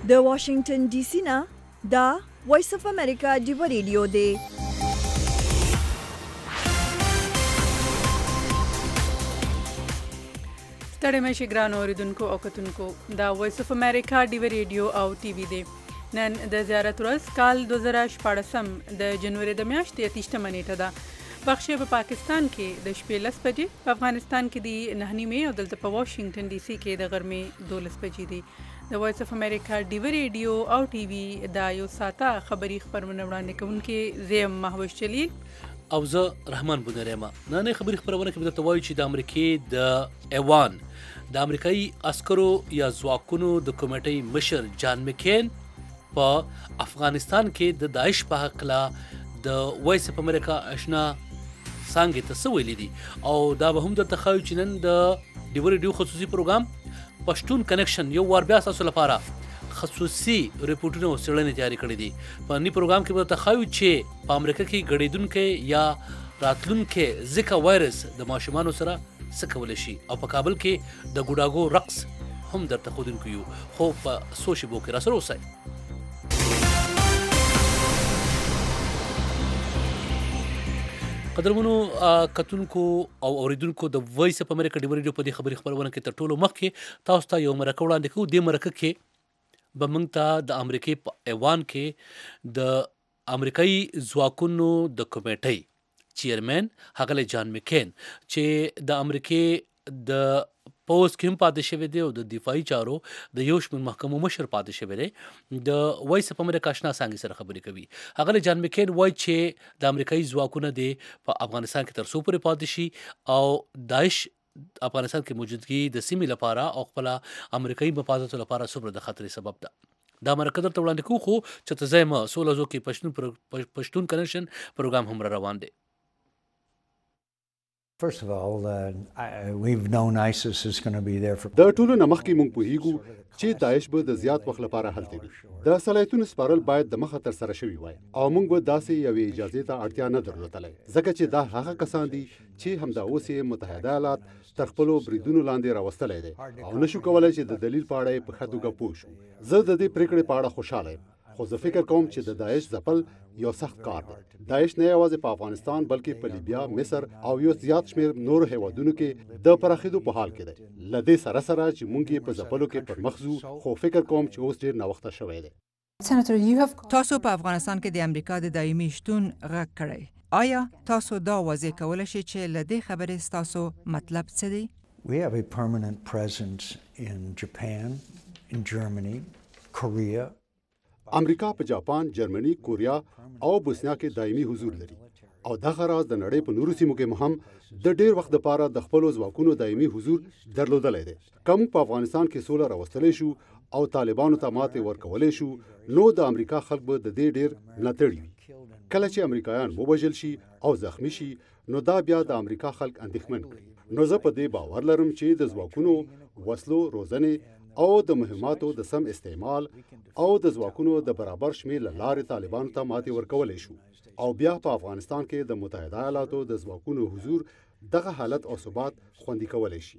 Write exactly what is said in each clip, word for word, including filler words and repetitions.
د واشنگټن ډي سي نه دا وایس اف امریکا ډیو ریډیو دی. ستړي مشه ګران اوریدونکو او کتونکو دا وایس اف امریکا ډیو ریډیو او ټي وي دی. نن د زیارت ورځ کال دوه زره شپاړسم د جنوري د میاشتې اتیشتمه نیټه ده. بخښې په پاکستان کې د شپې لس بجې، په افغانستان کې د نهه نیمې او دلته په واشنگټن ډي سي کې د غرمې دولس بجې دي. د وایس اف امریکا ډیو ریډیو او ټي وي دا یو ساعته خبري خبرونه وړاندې کوونکي زیم مهوش جلیل او زه رحمان بونریما. نن خبري خبرونه کې درته وایو چې د امریکای د ایوان د امریکایي عسکرو یا ځواکونو د کمیټې مشر جان مکین په افغانستان کې د داعش په حق لا د وایس اف امریکا آشنا څنګه ته څه ویلي دي او دا به هم درته ښایو چې نن د ډیو ریډیو خصوصي پروګرام پښتون کنیکشن یو وار بیا تاسو لپاره خصوصي ریپورټونه او څېړنې تیاری کړې دي. په دې پروګرام کې به درته ښایو چې په امریکا کې غړېدونکي یا راتلونکي زیکا وایرس د ماشومانو سره څه کولی شي او په کابل کې د ګوډاګو رقص هم درته ښودونکي یو، خو په څو شیبو کې راسره اوسئ. قدرمنو کتونکو او اوریدونکو د وایس اف امریکا ډیو ریډیو په دې خبري خبرونه کې تر ټولو مخکې تاسو ته یو مرکه وړاندې کوو. دې مرکه کې به موږ ته د امریکای په ایوان کې د امریکایي ځواکونو د کمیټې چیرمن هغه جان مکین چې د امریکای د پوز کې هم پاتې شوی دی او د دفاعي چارو د یو شمېر محکمو مشر پاتې شوی دی. د وایس اف امریکا آشنا څنګه سره خبرې کوي. هغه جان مکین وایي چې د امریکایي ځواکونه دی په افغانستان کې تر څو پورې پاتې شي او داعش افغانستان کې موجودګي د سیمې لپاره او خپل امریکایي مفاداتو لپاره څومره د خطرې سبب ده. دا مرکه درته وړاندې کوو، خو چې ته زما سولزو کې پښتون پښتون کنیکشن پروګرام هم روان دی. First of all, uh, I, we've known ISIS is going to be there for... د ټولو نمخ کې مونږ پوهیږو چې داعش به د زیات وخت لپاره هلته وي. د صلاحیتونو سپارل باید د مخه تر سره شوي وای او مونږ به داسې یوې اجازې ته اړتیا نه درلودلای، ځکه چې دا هغه کسان دي چې همدا اوس یې متحده ایالات تر خپلو بریدونو لاندې راوستلی دی او نشو کولی چې د دلیل په اړه یې په ښه توګه پوه شو. زه د دې پرېکړې په اړه خوشحاله یم، خو زه فکر کوم چې د داعش ځپل یو سخت کار دی. داعش نه یوازې په افغانستان بلکې په لیبیا، مصر او یو زیات شمېر نورو هیوادونو کې د پراخېدو په حال کې دی. له دې سره سره چې موږ یې په ځپلو کې پر مخ ځو، خو فکر کوم چې اوس ډېر ناوخته شوی دی. تاسو په افغانستان کې د امریکا د دایمي شتون غږ کړی. آیا تاسو دا واضح کولی شئ چې له دې خبرې ستاسو مطلب څه دی؟ We have a permanent presence in Japan, in Germany, Korea. امریکا په جاپان، جرمني، کوریا او بوسنیا کې دایمي حضور لري او دغه راز د نړۍ په نورو سیمو کې هم د ډیر وخت لپاره د خپلو ځواکونو دایمي حضور درلودلی دی. که موږ په افغانستان کې سوله راوستلی شو او طالبانو ته ماتې ورکولی شو، نو د امریکا خلک به د دې ډیر ملاتړي وي. کله چې امریکایان ووژل شي او زخمی شي، نو دا بیا د امریکا خلک اندېښمن کړي. نو زه په دې باور لرم چې د ځواکونو، وسلو، روزنې او د مهماتو د سم استعمال او د ځواکونو د برابر شمېر له لارې طالبانو ته ماتې ورکولی شو او بیا په افغانستان کې د متحده ایالاتو د ځواکونو حضور دغه حالت او ثبات خوندي کولی شي.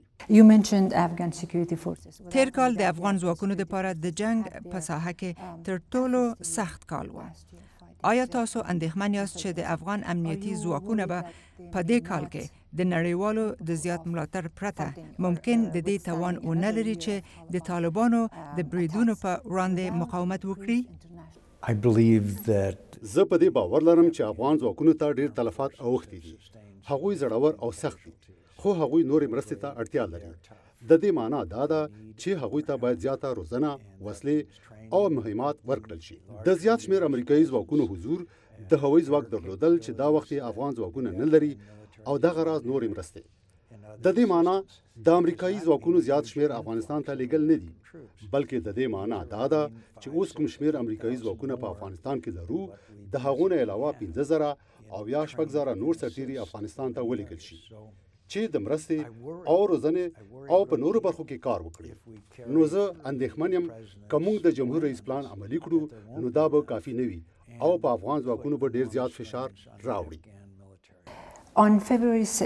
تیر کال د افغان ځواکونو لپاره د جنگ په ساحه کې تر ټولو سخت کال و. آیا تاسو اندېښمن یاست چې د افغان امنیتي ځواکونه به په دې کال کې د نړیوالو د زیات ملاتړ پرته ممکن د دې توان ونه لري چې د طالبانو د بریدونو په وړاندې مقاومت وکړي؟ I believe that زه په دې باور لرم چې افغان ځواکونو ته ډېر تلفات اوښتي دي. هغوی زړور او سخت دي، خو هغوی نورې مرستې ته اړتیا لري. د دې معنا دا ده چې هغوی ته باید زیاته روزنه، وسلې او مهمات ورکړل شي. د زیات شمېر امریکایي ځواکونو حضور، د هوایي ځواک درلودل چې دا وخت یې افغان ځواکونه نه لري او دغه راز نورې مرستې. د دې معنا د امریکایي ځواکونو زیات شمېر افغانستان ته لیږل نه دي، بلکې د دې معنا دا ده چې اوس کوم شمېر امریکایي ځواکونه په افغانستان کې لرو، د هغو نه علاوه پنځه زره او یا شپږ زره نور سرتیري افغانستان ته ولیږل شي چې د مرستې او روزنې او په نورو برخو کې کار وکړي. نو زه اندېښمن یم که موږ د جمهور رئیس پلان عملي کړو، نو دا به کافي نه وي او په افغان ځواکونو به ډېر زیات فشار راوړي. On February sixth,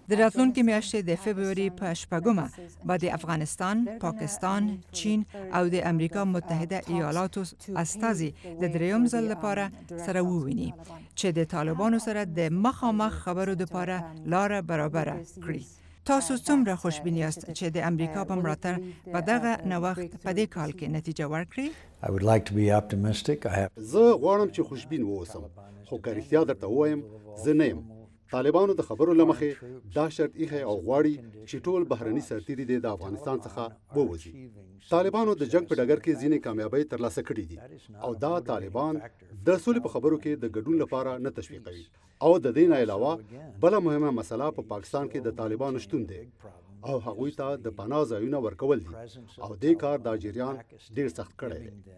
د راتلونکي میاشتې د فبروري په شپږمه به د افغانستان، پاکستان، چین او د امریکا متحده ایالاتو استازي د دریم ځل لپاره سره وویني چې د طالبانو سره د مخامخ خبرو لپاره لار برابر کړي. تاسو څومره خوشبین یاست چې د امریکا په ملاتړ په دغه نوښت په دې کال کې نتیجه ورکړي؟ I would like to be optimistic. I have زه غواړم چې خوشبین واوسم، خو که رښتیا درته ووایم زه نه یم. طالبانو د خبرو له مخې دا شرط ایښی او غواړي چې ټول بهرني سرتیري دې د افغانستان څخه ووځي. طالبانو د جنگ په ډګر کې ځینې کامیابۍ ترلاسه کړي دي او دا طالبان د سولې په خبرو کې د ګډون لپاره نه تشویقوي. او د دې نه علاوه بله مهمه مسله په پاکستان کې د طالبانو شتون دی او هغوی ته د پناه ځایونه ورکول دي او دې کار دا جریان ډیر سخت کړی دی.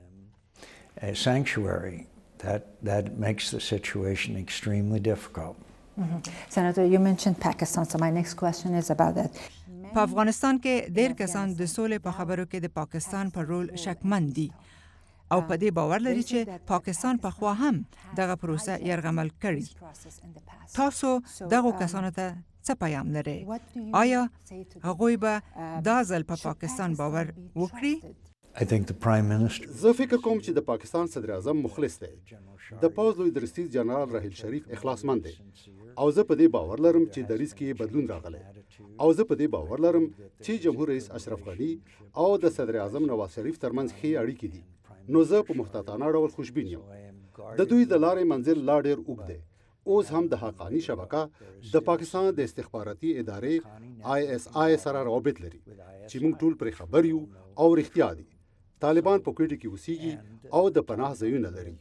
a sanctuary that that makes the situation extremely difficult. Mm-hmm. Senator, you mentioned Pakistan, so my next question is about that. په افغانستان کې ډېر کسان د سولې په خبرو کې د پاکستان پر رول شکمن دي او په دې باور لري چې پاکستان په خوا هم دغه پروسه یرغمل کړي. تاسو دغه کسانو ته څه پیام لرئ؟ آیا هغوی به دا ځل په پاکستان باور وکړي؟ I think the Prime Minister زه فکر کوم چې د پاکستان صدر اعظم مخلص دی. د پوځ لوی درستیز جنرال راحیل شریف اخلاصمند دی او زه په دې باور لرم چې د ریس کې بدلون راغلی او زه په دې باور لرم چې جمهور رئیس اشرف غنی او د صدر اعظم نواز شریف ترمنځ ښې اړیکې دي. نو زه په محتاطانه ډول خوشبین یم. د دوی د لارې منزل لا ډېر اوږد دی. اوس هم د حقانی شبکه د پاکستان د استخباراتي ادارې آی اس آی سره روابط لري چې موږ ټول پرې خبر یو او رښتیا دي. طالبان په کوټه کې اوسېږي او د پناه ځایونه لري.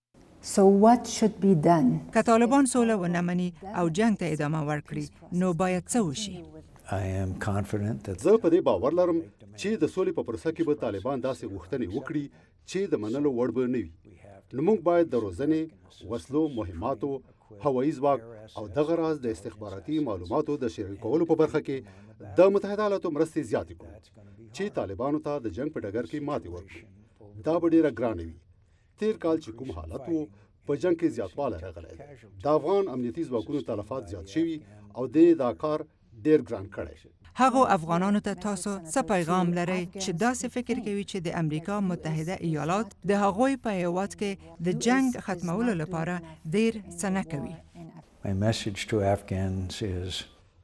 So what should be done? که طالبان سوله ونه مني او جنگ ته ادامه ورکړي نو باید څه وشي؟ I am confident that زه په دې باور لرم چې د سولې په پروسه کې به طالبان داسې غوښتنې وکړي چې د منلو وړ به نه وي. نو موږ باید د روزنې، وسلو، مهماتو، هوایي ځواک او دغه راز د استخباراتي معلوماتو د شریکولو په برخه کې د متحده ایالاتو مرستې زیاتې کړو چې طالبانو ته د جنگ په ډګر کې ماتې ورکړي. دا به ډېره ګرانه وي. تیر کال چې کوم حالت وو په جنگ کې زیاتوالی راغلی دی. د افغان امنیتي ځواکونو تلفات زیات شوي او دې دا کار ډېر ګران کړی. هغو افغانانو ته تاسو څه پیغام لرئ چې داسې فکر کوي چې د امریکا متحده ایالات د هغوی په هیواد کې د جنگ ختمولو لپاره ډېر څه نه کوي؟ my message to Afghans is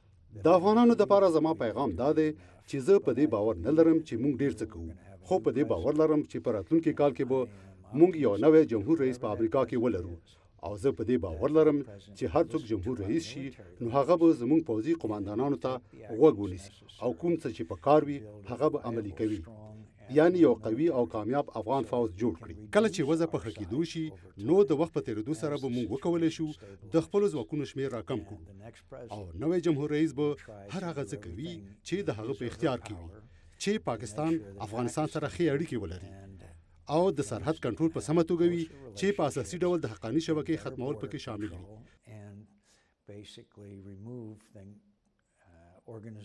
د افغانانو دپاره زما پیغام دا دی چې زه په دې باور نه لرم چې موږ ډېر څه کوو، خو په دې باور لرم چې په راتلونکي کال کې به موږ یو نوی جمهور رئیس په امریکا کې ولرو او زه په دې باور لرم چې هر څوک جمهور رئیس شي نو هغه به زموږ پوځي قماندانانو ته غوږ ونیسي او کوم څه چې په کار وي هغه به عملي کوي، یعنی یو قوي او کامیاب افغان فوج جوړ کړي. کله چې وضع په ښه کېدو شي نو د وخت په تېرېدو سره به موږ وکولی شو د خپلو ځواکونو شمېر راکم کړو او نوی جمهور رئیس به هر هغه څه کوي چې د هغه په اختیار کې وي چې پاکستان افغانستان سره ښې اړیکې ولري او د سرحد کنټرول په سمه توګه وي چې په اساسي ډول د حقاني شبکې ختمول پکې شامل وي.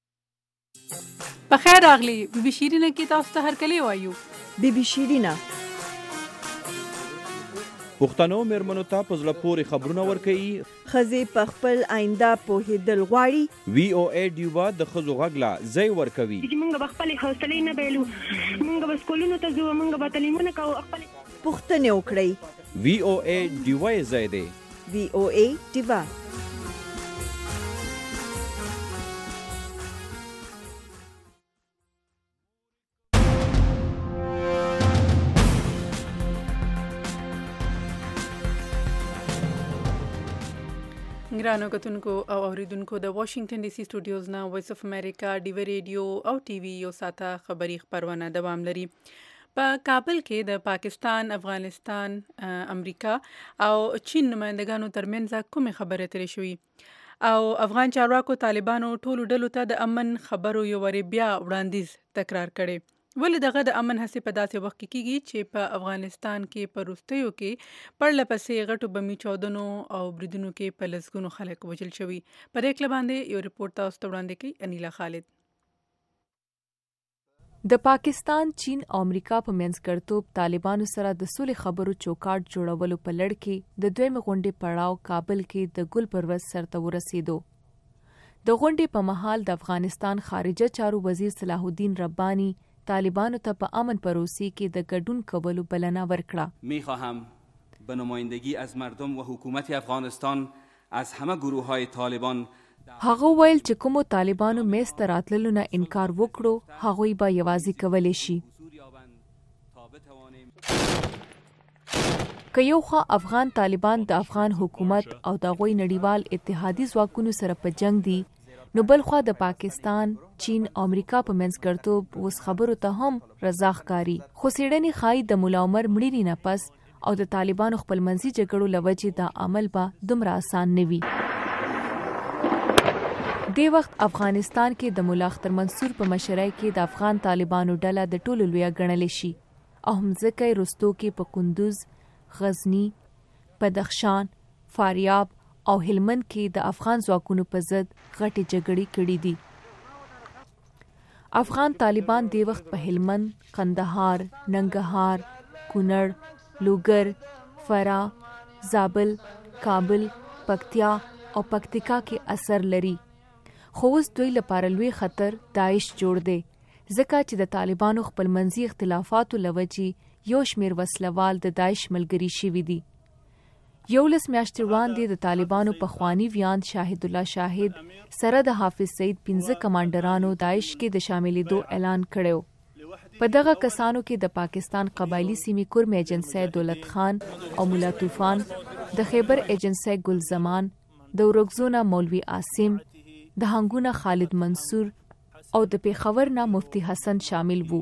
بخیر راغلی بی بی شیرینه کې تاسو ته هرکلی وایو. بی بی شیرینه پښتنو میرمنو ته په زړه پورې خبرونه ورکوي. ښځې په خپل آینده پوهېدل غواړي. وی او ای ډیوا د ښځو غږ لا ځای ورکوي. موږ به خپلې حوصلې نه بایلو، موږ به سکولونو ته ځو، موږ به تعلیمونه کوو، خپلې پوښتنې وکړئ. وی او ای ډیوا یې ځای دی. وی او ای ډیوا ګرانو کتونکو او اوریدونکو د واشنگټن ډي سي سټوډیوز نه وایس اف امریکا ډیوی ریډیو او ټي وي یو ساته خبری خبرونه دوام لري. په کابل کې د پاکستان، افغانستان، امریکا او چین نمائندګانو ترمنځ کومې خبرې اترې شوې او افغان چارواکو طالبانو ټولو ډلو ته د امن خبرو یو وری بیا وړاندیز تکرار کړي. ولې دغه د امن هڅې په داسې وخت کې کیږي چې په افغانستان کې په وروستیو کې پرله پسې غټو بمي چاودنو او بریدونو کې په لسګونو خلک وژل شوي. په دې کله باندې یو ریپورت تاسو ته وړاندې کوي انیلا خالد. د پاکستان، چین او امریکا په منځګړیتوب طالبانو سره د سولې خبرو چوکاټ جوړولو په لړ کې د دویمې غونډې پړاو کابل کې د ګل پر ورځ سرته ورسېدو. د غونډې په مهال د افغانستان خارجه چارو وزیر صلاح الدین ربانی طالبانو ته په امن پروسې کې د ګډون کولو بلنه ورکړه. میخواهم به نمایندگی از مردم و حکومت افغانستان از همه گروه‌های طالبان هغه ویل چې کومو طالبانو میز ته راتللو نه انکار وکړو هغوی به یوازې کولی شي. که یو خوا افغان طالبان د افغان حکومت او د هغوی نړیوال اتحادي ځواکونو سره په جنگ دي، نو بل خوا د پاکستان، چین او امریکا په منځګړیتوب اوس خبرو ته هم رضا ښکاري. خو څېړنې ښایي د ملا عمر مړینې نه پس او د طالبانو خپلمنځي جګړو له وجې دا عمل به دومره آسان نه وي. دې وخت افغانستان کې د ملا اختر منصور په مشرۍ کې د افغان طالبانو ډله د ټولو لویه ګڼلی شي او هم ځکه یې رستو کې په کندوز، غزنی، بدخشان، فاریاب او هلمند کې د افغان ځواکونو په ضد غټې جګړې کړې دي. افغان طالبان دې وخت په هلمند، قندهار، ننګرهار، کونړ، لوګر، فراه، زابل، کابل، پکتیا او پکتیکا کې اثر لري. خو اوس دوی لپاره لوی خطر داعش جوړ دی، ځکه چې د طالبانو خپلمنځي اختلافاتو له وجې یو شمېر وسلوال د داعش ملګري شوي دي. یولس میاشتې وړاندې د طالبانو پخواني ویاند شاهد الله شاهد سره د حافظ سعید پنځه کمانډرانو داعش کې د شاملېدو اعلان کړی. په دغه کسانو کې د پاکستان قبایلي سیمې کورم ایجنسی دولت خان او مولا طوفان، د خیبر ایجنسی ګل زمان، د ورکزونه مولوي عاصم، د هنګونه خالد منصور او د پیښور نه مفتی حسن شامل وو.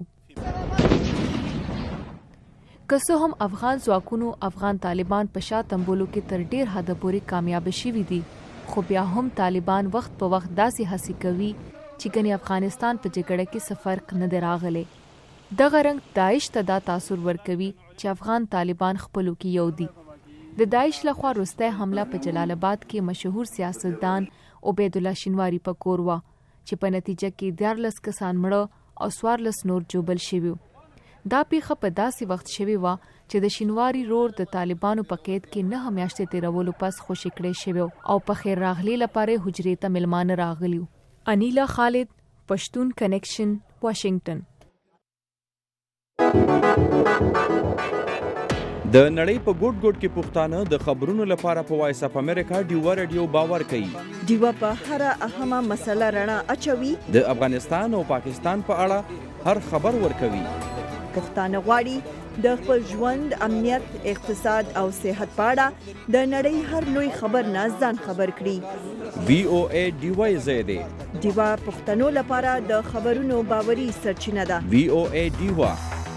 که څه هم افغان ځواکونو افغان طالبان په شا تمبولو کې تر ډیر حده پورې کامیاب شوي دي، خو بیا هم طالبان وخت په وخت داسې هڅې کوي چې ګنې افغانستان په جګړه کې څه فرق نه دی راغلی. دغه رنګ داعش ته دا تاثر ورکوي چې افغان طالبان خپلو کې یو دي. د داعش لخوا وروستی حمله په جلال آباد کې مشهور سیاستدان عبید الله شینواري په کور وه چې په نتیجه کې دیارلس کسان مړه او څوارلس نور جوبل شوي. دا پیښه په داسې وخت شوې وه چې د شینواري رور د طالبانو په قید کې نهه میاشتې تېرولو پس خوشي کړی شوی او په خیر راغلی لپاره حجرې ته میلمانه راغلي. انیلا خالد، پښتون کنیکشن، واشنگټن. د نړۍ په ګوټ ګوټ کې پښتانه د خبرونو لپاره په وایس اپ امریکا ډیوا رادیو باور کوي. ډیوا په هر اهمه مسله رڼا اچوي. د افغانستان او پاکستان په اړه هر خبر ورکوي. پښتانه غواړي د خپل ژوند، امنیت، اقتصاد او صحت په اړه د نړۍ هر لوی خبر نه ځان خبر کړي. وی او ای ډیوا یې دی. ډیوا پښتنو لپاره د خبرونو باوري سرچینه ده. وی او ای ډیوا.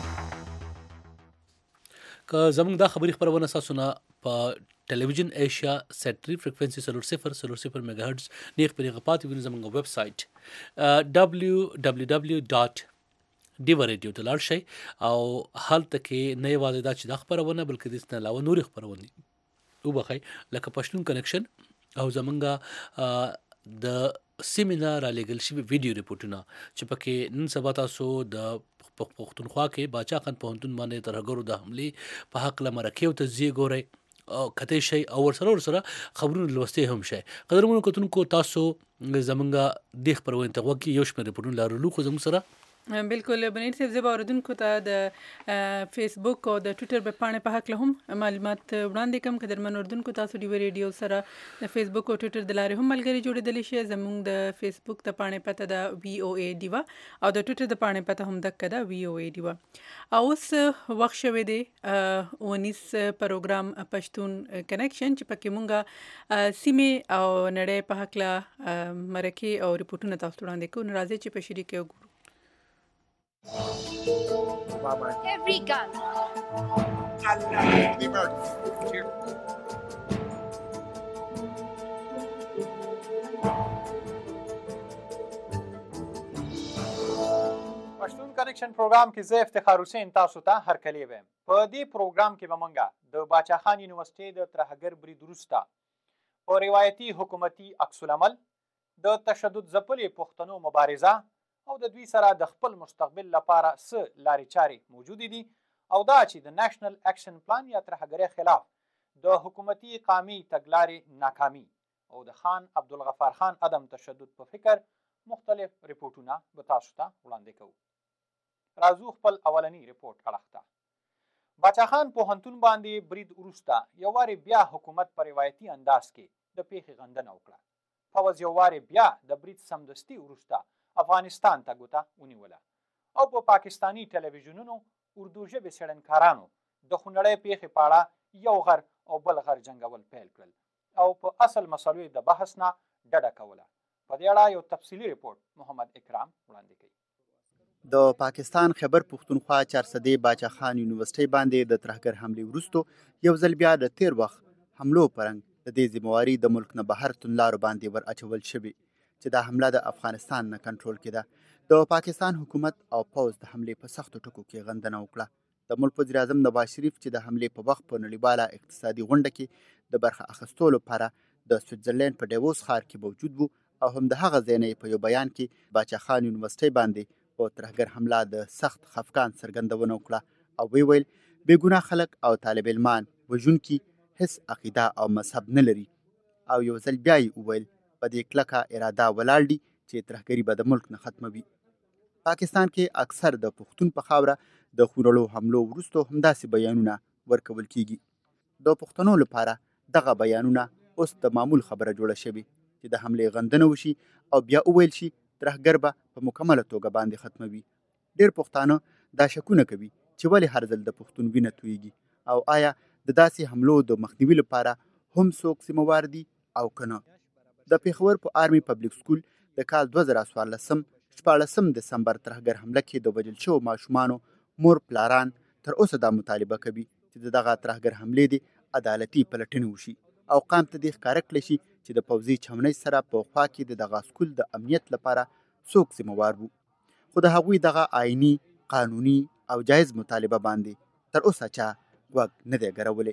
که زموږ دا خبري خبرونه تاسو نه په ټلویزیون ایشیا سیټ تھری فریکوینسي صفر صفر صفر صفر میگا هرتز نیغ پرې غپاتې ویني زموږ ویب سایټ ډبلیو ډبلیو ډبلیو ډاټ ډیوا ریډیو ته لاړ شئ او هلته کې نه یوازې دا چې دا خپرونه بلکې د دې نه علاوه نورې خپرونې وبخئ لکه پښتون کنیکشن او زموږ د سیمې نه رالیږل شوي ویډیو ریپورټونه چې پکې نن سبا تاسو د پښتونخوا کې باچا خان پوهنتون باندې ترهګرو د حملې په هکله مرکې ته ځي ګورئ او کته شي او ورسره ورسره خبرونه لوستي هم شي. قدرمنو کتونکو تاسو زمونږ د خبرونه ته وګورئ یو شمېر ریپورټونه لرلو خو زموږ سره بالکل بنیر صاحب زه به اوریدونکو ته د فیسبوک او د ټویټر په پاڼې په هکله هم معلومات وړاندې کوم. قدرمن اوریدونکو تاسو ډیوا ریډیو سره د فیسبوک او ټویټر د لارې هم ملګري جوړېدلی شي. زموږ د فیسبوک د پاڼې پته ده وی او ای ډیوا او د ټویټر د پاڼې پته هم دقه ده وی او ای ډیوا. او اوس وخت شوی دی اونیس پروګرام پښتون کنیکشن چې پکې مونږه سیمې او نړۍ په هکله مرکې او ریپورټونه تاسو وړاندې کوو. نو راځئ چې په شریک یې وګورو. Every gun. The Americans. Here. پښتون کنیکشن پروګرام کې زه افتخار حسین تاسو ته هرکلی ویم. په دې پروګرام کې به مونږه د باچا خان یونیورسيټي د ترهګر برید وروسته په روایتي حکومتي عکس العمل د تشدد ځپلې پښتنو مبارزه او د دوی سره د خپل مستقبل لپاره څه لارې چارې موجودې دي او دا چې د نېشنل اکشن پلان یا ترهګرۍ خلاف د حکومتي قامي تګلارې ناکامي او د خان عبدالغفار خان عدم تشدد په فکر مختلف ریپورټونه به تاسو ته وړاندې کوو. راځو خپل اولنی ریپورټ اړخ ته. باچا خان پوهنتون باندې برید وروسته یو وارې بیا حکومت په روایتي انداز کې د پیښې غندنه وکړه. پوځ یو وارې بیا د برید سمدستي وروسته افغانستان ته ګوته ونیوله او په پاکستاني ټلویزیونونو اردو ژبې څېړنکارانو د خونړۍ پیښې په اړه یو غر او بل غر جنګول پیل کړل او په اصل مسلو د بحث نه ډډه کوله. په دې اړه یو تفصیلي ریپورټ محمد اکرام وړاندې کوي. د پاکستان خیبر پښتونخوا چارسدې باچا خان یونیورسيټۍ باندې د ترهګر حملې وروسته یو ځل بیا د تیر وخت حملو پرنګ د دې ذمہواري د ملک نه بهر توندلارو باندې ور اچول شوې چې دا حمله د افغانستان نه کنټرول کېده. د پاکستان حکومت او پوځ د حملې په سختو ټکو کې غندنه وکړه. د ملک وزیر اعظم نواز شریف چې د حملې په وخت په نړیواله اقتصادي غونډه کې د برخه اخیستو لپاره د سویټزرلینډ په ډیووس ښار کې موجود وو او هم د هغه ځای نه په یو بیان کې باچا خان یونیورسيټۍ باندې په ترهګر حمله د سخت خفګان څرګندونه وکړه او وی ویل بې ګناه خلک او طالب علمان وژونکي هیڅ عقیده او مذهب نه لري او یو ځل بیا یې وویل په دې کلکه اراده ولاړ دي چې ترهګري به د ملک نه ختموي. پاکستان کې اکثر د پښتون په خاوره د خونړو حملو وروسته همداسې بیانونه ورکول کیږي. د پښتنو لپاره دغه بیانونه اوس د معمول خبره جوړه شوې چې د حملې غندنه وشي او بیا وویل شي ترهګر به په مکمله توګه باندې ختموي. ډېر پښتانه دا شکونه کوي چې ولې هر ځل د پښتون وینه تویږي او آیا د داسې حملو د مخنیوي لپاره هم څوک ذمهوار دي او که نه. د پېښور په آرمي پبلیک سکول د کال دوه زره څوارلسم شپاړسم دسمبر ترهګر حمله کې د وژل شوو ماشومانو مور پلاران تر اوسه دا مطالبه کوي چې د دغه ترهګر حملې د عدالتي پلټنې وشي او قام ته دې ښکاره کړی شي چې د پوځي چمنۍ سره په خوا کې د دغه سکول د امنیت لپاره څوک ذمهوار وو. خو د هغوی دغه آئیني قانوني او جایز مطالبه باندې تر اوسه چا غوږ نه دی ګرولی.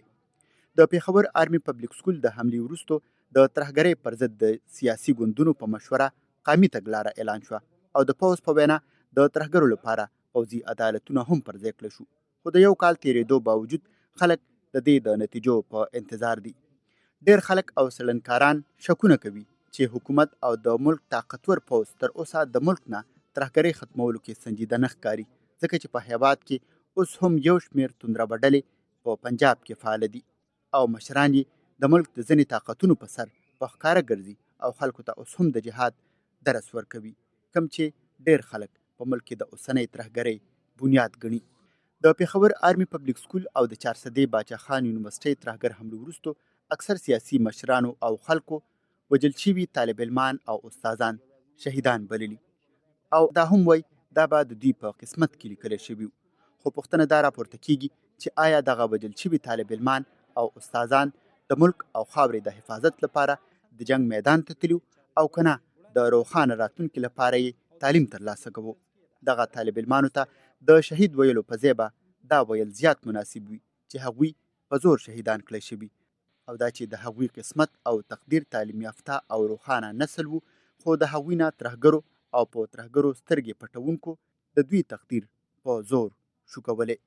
د پېښور آرمي پبلیک سکول د حملې وروسته د ترهګرۍ پر ضد د سیاسي ګوندونو په مشوره قامي تګلاره اعلان شوه او د پوځ په وینا د ترهګرو لپاره پوځي عدالتونه هم پر ځای کړل شو. خو د یو کال تېرېدو باوجود خلک د دې د نتیجو په انتظار دي. ډېر خلک او څېړنکاران شکونه کوي چې حکومت او د ملک طاقتور پوځ تر اوسه د ملک نه ترهګرۍ ختمولو کې سنجیده نه ښکاري ځکه چې په هېواد کې اوس هم یو شمېر توندربه ډلې په پنجاب کې فعاله دي او مشران یې د ملک د ځینې طاقتونو په سر په ښکاره ګرځي او خلکو ته اوس هم د جهاد درس ورکوي کوم چې ډېر خلک په ملک کې د اوسنۍ ترهګرۍ بنیاد ګڼي. د پېښور آرمي پبلیک سکول او د چارسدې باچا خان یونیورسيټۍ ترهګر حملو وروسته اکثر سیاسي مشرانو او خلکو وژل شوي طالب علمان او استادان شهیدان بللي او دا هم وایي دا به د دوی په قسمت کې لیکلی شوي. خو پوښتنه دا راپورته کیږي چې آیا دغه وژل شوي طالب علمان او استادان د ملک او خاورې د حفاظت لپاره د جنگ میدان ته تللي او که نه د روښانه راتلونکي لپاره یې تعلیم ترلاسه کوو. دغه طالب علمانو ته د شهید ویلو په ځای به دا ویل زیات مناسب وي چې هغوی په زور شهیدان کړی شوي او دا چې د هغوی قسمت او تقدیر تعلیم یافته او روښانه نسل وو خو د هغوی نه ترهګرو او په ترهګرو سترګې پټونکو د دوی تقدیر په زور شو کولی.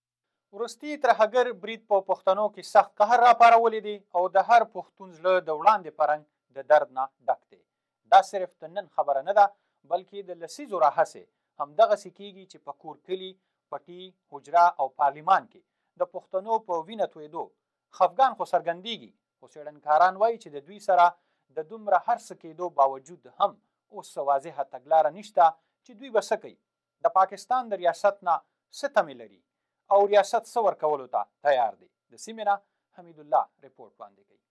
وروستي ترهګر برید په پښتنو کې سخت قهر راپارولی دی او د هر پښتون زړه د وړاندې پرنګ د درد نه ډک دی. دا صرف د نن خبره نه ده بلکې د لسیزو راهیسې همدغسې کیږي چې په کور کلي پټي حجره او پارلیمان کې د پښتنو په وینه تویدو خفګان خو څرګندېږي خو څېړنکاران وایي چې د دوی سره د دومره هر څه کېدو باوجود هم اوس څه واضحه تګلاره نشته چې دوی به څه کوي. د پاکستان د ریاست نه څه تمې لري او ریاست څه ورکولو ته تیار دی. د سیمې نه حمید الله ریپورټ وړاندې کوي.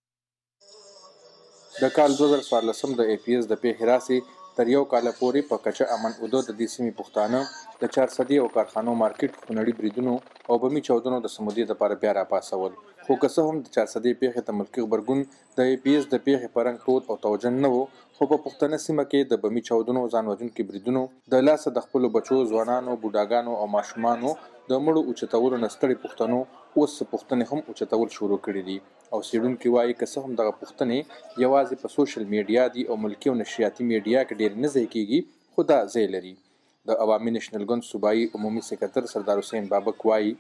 د کال دوه زره څوارلسم د ای پی ایس د پیښې راسې تر یو کاله پورې په کچه امن اودو د دې سیمې پښتانه د چارسدې او کارخانو مارکیټ خونړي بریدونو او بمي چاودنو د سمودې لپاره بیا راپاڅول. خو که څه هم د چارسدې پیښې ته ملکي غبرګون د ای پی ایس د پیښې په رنګ تود او توجن نه و خو په پښتنه سیمه کې د بمي چاودنو ځان وژونکي بریدونو د لاسه د خپلو بچو ځوانانو بوډاګانو او ماشومانو د مړو اوچتولو نه ستړي پښتنو اوس پوښتنې هم اوچتول شروع کړي دي او څېړونکي وایي که څه هم دغه پوښتنې یوازې په سوشل میډیا دي او ملکي او نشریاتي میډیا کې ډېر نه ځای کېږي خو دا ځای لري. د عوامي نیشنل ګوند صوبایي عمومي سکرتر سردار حسین بابک وایي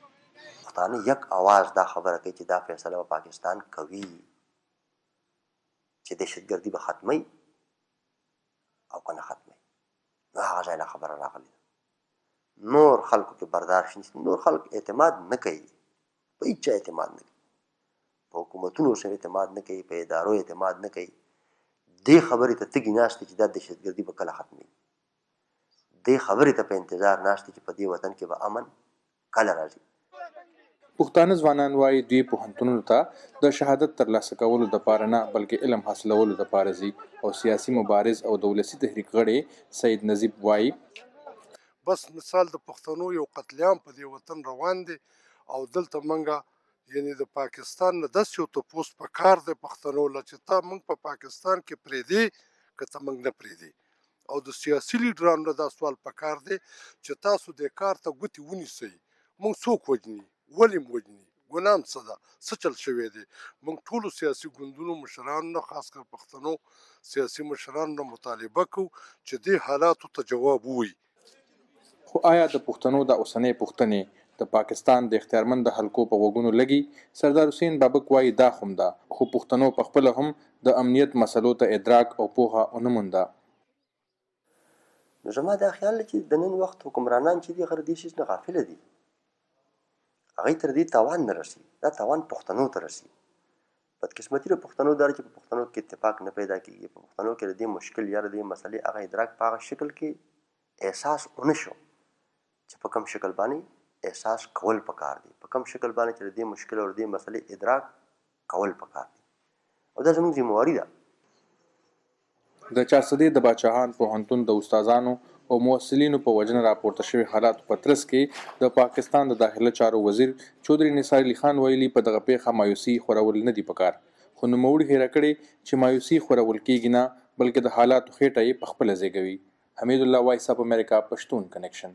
پښتانه یک आवाज دا خبره کوي چې دا فیصله په پاکستان کوي. چې دهشتګردي به ختموي او که نه ختموي. نو هغه ځای نه خبره راغلې ده. نور خلکو کې برداشت نشته، نور خلک اعتماد نه کوي، په هېڅ چا اعتماد نه کوي، په حکومتونو سره اعتماد نه کوي، په ادارو اعتماد نه کوي. دې خبرې ته تږي ناست چې دا دهشتګردي به کله ختموي. دې خبرې ته په انتظار ناست چې په دې وطن کې به امن کله راځي. پښتانه ځوانان وایي دوی پوهنتونونو ته د شهادت ترلاسه کولو دپاره نه بلکې علم حاصلولو دپاره ځي. او سیاسي مبارز او د ولسي تحریک غړی سید نظیب وایي بس مثال د پښتنو یو قتلیام په دې وطن روان دی او دلته منګه یعنی د پاکستان نه داسې یو تپوس په کار دی پښتنو له چې تا موږ په پاکستان کې پرېږدې که ته موږ نه پرېږدې. او د سیاسي لیډرانو نه دا سوال په کار دی چې تاسو دې کار ته ګوتې ونیسئ. موږ څوک وجني، ولې م وجني، ګناه م څه ده، څه چل شوی دی. موږ ټولو سیاسي ګوندونو مشرانو نه خاص کر پښتنو سیاسي مشرانو نه مطالبه کوو چې دې حالاتو ته جواب ووایي. خو آیا د پښتنو د اوسنۍ پوښتنې د پاکستان د اختیارمند حلقو په غوږونو لګي؟ سردار حسین بابک وایي دا خو ده، خو پښتنو په خپله هم د امنیت مسلو ته ادراک او پوهه ونه مونده. نو زما دا خیال دی چې د نن وخت حکمرانان چې دي هغه دې شي نه غافله دي، هغوی تر دې تاوان نه رسي. دا تاوان پښتنو ته رسي. بدقسمتي د پښتنو دا چې په پښتنو کې اتفاق نه پیدا کېږي. په پښتنو کې د دې مشکل یا د دې مسلې هغه ادراک په هغه شکل کې احساس ونه شو چې په کوم شکل باندې احساس کول پکار دي، په کوم شکل باندې چې د دې مشکل او د دې مسلې ادراک کول پکار دي. او دا زموږ ذمہواري ده. د چارسدې د باچاهان پوهنتون د استادانو او محصلینو په وجنه راپورته شوي حالاتو په ترڅ کې د پاکستان د داخله چارو وزیر چودري نثار علي خان ویلي په دغه پیښه مایوسي خورول نه دي پکار، خو نوموړي هیره کړې چې مایوسي خورول کېږي نه بلکې د حالاتو خېټه یې پخپله زېږوي. حمید الله وایس اپ امریکا پښتون کنیکشن.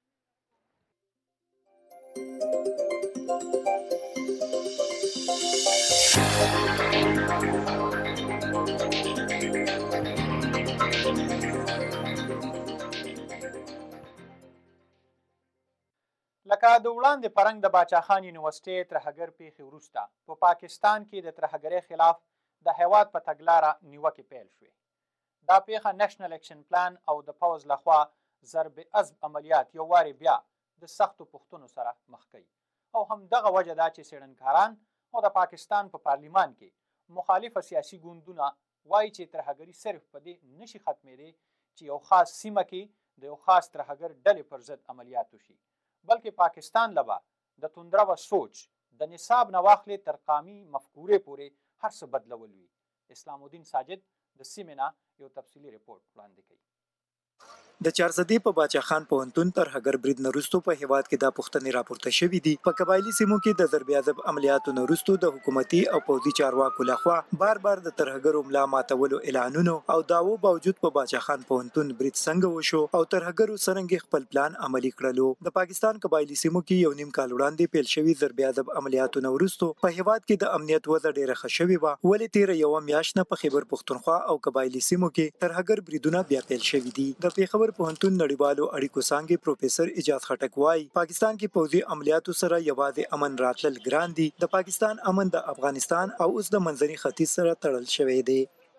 لکه د وړاندې پرنګ د باچا خان یونیورسټۍ ترهګر پیښې وروسته په پاکستان کې د ترهګرۍ خلاف د هیواد په تګلاره نیوکې پیل شوې. دا پیښه نېشنل اکشن پلان او د پوځ لخوا ضرب عضب عملیات یو وارې بیا د سختو پوښتنو سره مخ کوي. او همدغه وجه دا چې څېړنکاران او د پاکستان په پارلیمان کې مخالفه سیاسي ګوندونه وایي چې ترهګري صرف په دې نشي ختمېدی چې یو خاص سیمه کې د یو خاص ترهګر ډلې پر ضد عملیات وشي، بلکې پاکستان لبا د توندره و سوچ د نصاب نه واخلې تر قامي مفکورې پورې هر څه بدلول وي. اسلام الدین ساجد د سیمې نه یو تفصیلي رپورټ وړاندې کوي. د چارسدې په باچا خان پوهنتون ترهګر برید نه وروسته په هیواد کې دا پوښتنې راپورته شوې دي. په قبایلي سیمو کې د ضرب عضب عملیاتو نه وروسته د حکومتي او پوځي چارواکو لخوا بار بار د ترهګرو ملا ماتولو اعلانونو او داوو باوجود په باچا خان پوهنتون برید څنګه وشو او ترهګرو څرنګه خپل پلان عملي کړلو. د پاکستان قبایلي سیمو کې یو نیم کال وړاندې پیل شوي ضرب عضب عملیاتو نه وروسته په هیواد کې د امنیت وضع ډېره ښه شوې وه، ولې تېره یوه میاشت نه په خیبر پښتونخوا او قبایلي سیمو کې ترهګر بریدونه بیا پیل شوي دي. د پېښور پوهنتون نړیوالو اړیکو څانګې پروفیسر ایجاد خټک وایي پاکستان کې پوځي عملیاتو سره یوازې امن راتلل ګران دي. د پاکستان امن د افغانستان او اوس د منځني ختیځ سره تړل شوی دی.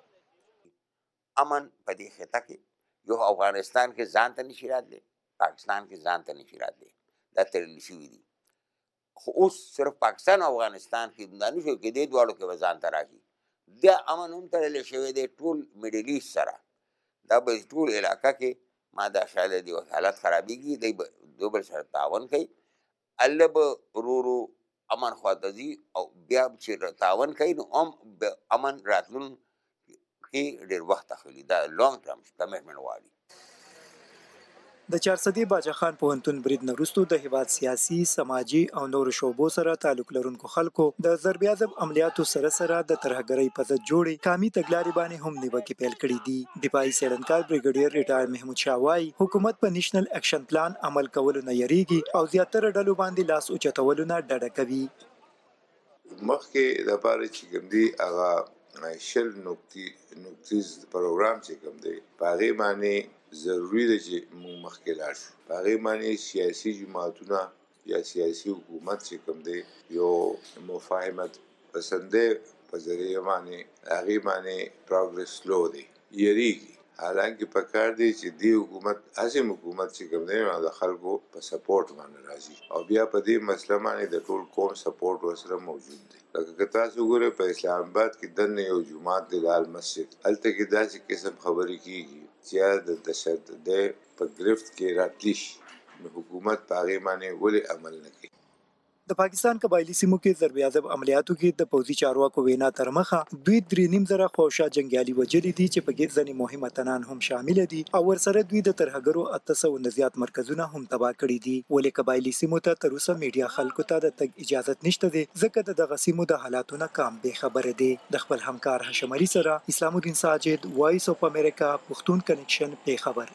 امن په دې خطه کې یو افغانستان کې ځان ته نشي راتلی، پاکستان کې ځان ته نشي راتلی، دا تړل شوي دي. خو اوس صرف پاکستان او افغانستان کې دا نشو کې دې دواړو کې به ځان ته راشي. دا امن هم تړلی شوی دی ټول میډل ایسټ سره. دا به ټول علاقه کې ما دا شاید دی حالت خرابېږي، دی به دو بل سره تعاون کوي، الله به ورو ورو امن خواته ځي او بیا چې تعاون کوي نو هم امن راتلون کې ډېر وخت اخلي. دا لانګ ټرم کمیټمنټ غواړي. د چارسدې باچا خان پوهنتون برید نه وروسته د هیواد سیاسي، سماجي او نورو شعبو سره تعلق لرونکو خلکو د ضرب عضب عملیاتو سره سره د ترهګرۍ په ضد جوړې قامي تګلارې باندې هم نیوکې پیل کړي دي. دفاعي څېړنکار بریګیډیر ریټایر محمود شاه وایي حکومت په نیشنل اکشن پلان عمل کولو نه یریږي او زیاتره ډلو باندې لاس اوچتولو نه ډډه کوي. مخکې دپاره چې کوم دی هغه شل نوکتیز پروګرام چې کوم دی په هغې باندې ضروري ده چې موږ مخکې لاړ شو. په هغې باندې سیاسي جماعتونه یا سیاسي حکومت چې کوم دی یو مفاهمت پسندۍ په ذریعه باندې هغې باندې پروګرس سلو دی یریږي. حالانکه په کار دی چې دی حکومت هسې حکومت چې کوم دی د خلکو په سپورټ باندې راځي او بیا په دې مسله باندې د ټول قوم سپورټ ورسره موجود دی. لکه که تاسو ګورئ په اسلام آباد کې دننه یو جومات دی لال مسجد، هلته کې داسې قسم خبرې کېږي چې د تشدد په گرفت کې راتلی شي، نو حکومت په هغې باندې ولې عمل نه کوي؟ د پاکستان قبایلی سیمو کې ضرب عضب عملیاتو کې د پوځي چارواکو وینا تر مخه دوی درې نیم زره خوشا جنگیالي وجلي دي چې په کې ځنې مهمه تنان هم شامل دي او ورسره دوی د ترهګرو اته سوه نه زیات مرکزونه هم تباه کړي دي. ولې قبایلی سیمو ته تر اوسه میډیا خلکو ته د تګ اجازه نشته دی ځکه د دغه سیمو د حالاتو نه کم بې خبره دي. د خپل همکار هاشم علي سره اسلام الدین ساجد، وایس اف امریکا، پښتون کنیکشن، پې خبر.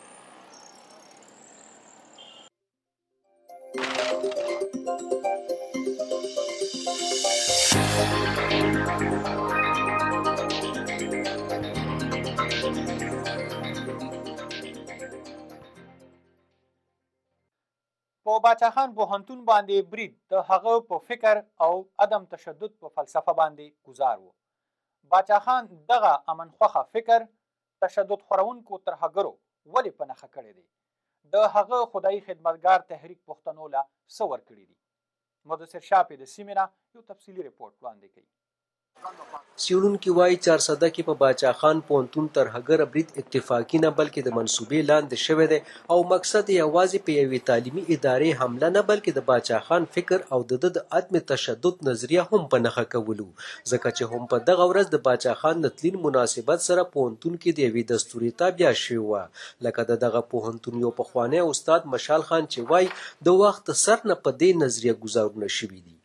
په باچا خان پوهنتون باندې برید د هغه په فکر او عدم تشدد په فلسفه باندې گزار و. باچا خان دغه امنخوخه فکر تشدد خورونکو ترهګرو ولې په نښه کړی دی؟ د هغه خدایي خدمتګار تحریک پښتنو له څه ورکړي دي؟ مدثر شاپې د سیمې نه یو تفصیلي رپورټ وړاندې کوي. څېړونکي وایي چارسده کې په باچا خان پوهنتون ترهګر برید اتفاقي نه بلکې د منصوبې لاندې شوی دی او مقصد یوازې په یوې تعلیمي ادارې حمله نه بلکې د باچا خان فکر او د ده د عدم تشدد نظریه هم په نښه کولو، ځکه چې هم په دغه ورځ د باچا خان د تلین مناسبت سره پوهنتون کې د یوې دستوري تابیا شوې وه. لکه د دغه پوهنتون یو پخوانی استاد مشال خان چې وایي د وخت سر نه په دې نظریه ګزارونه شوي دي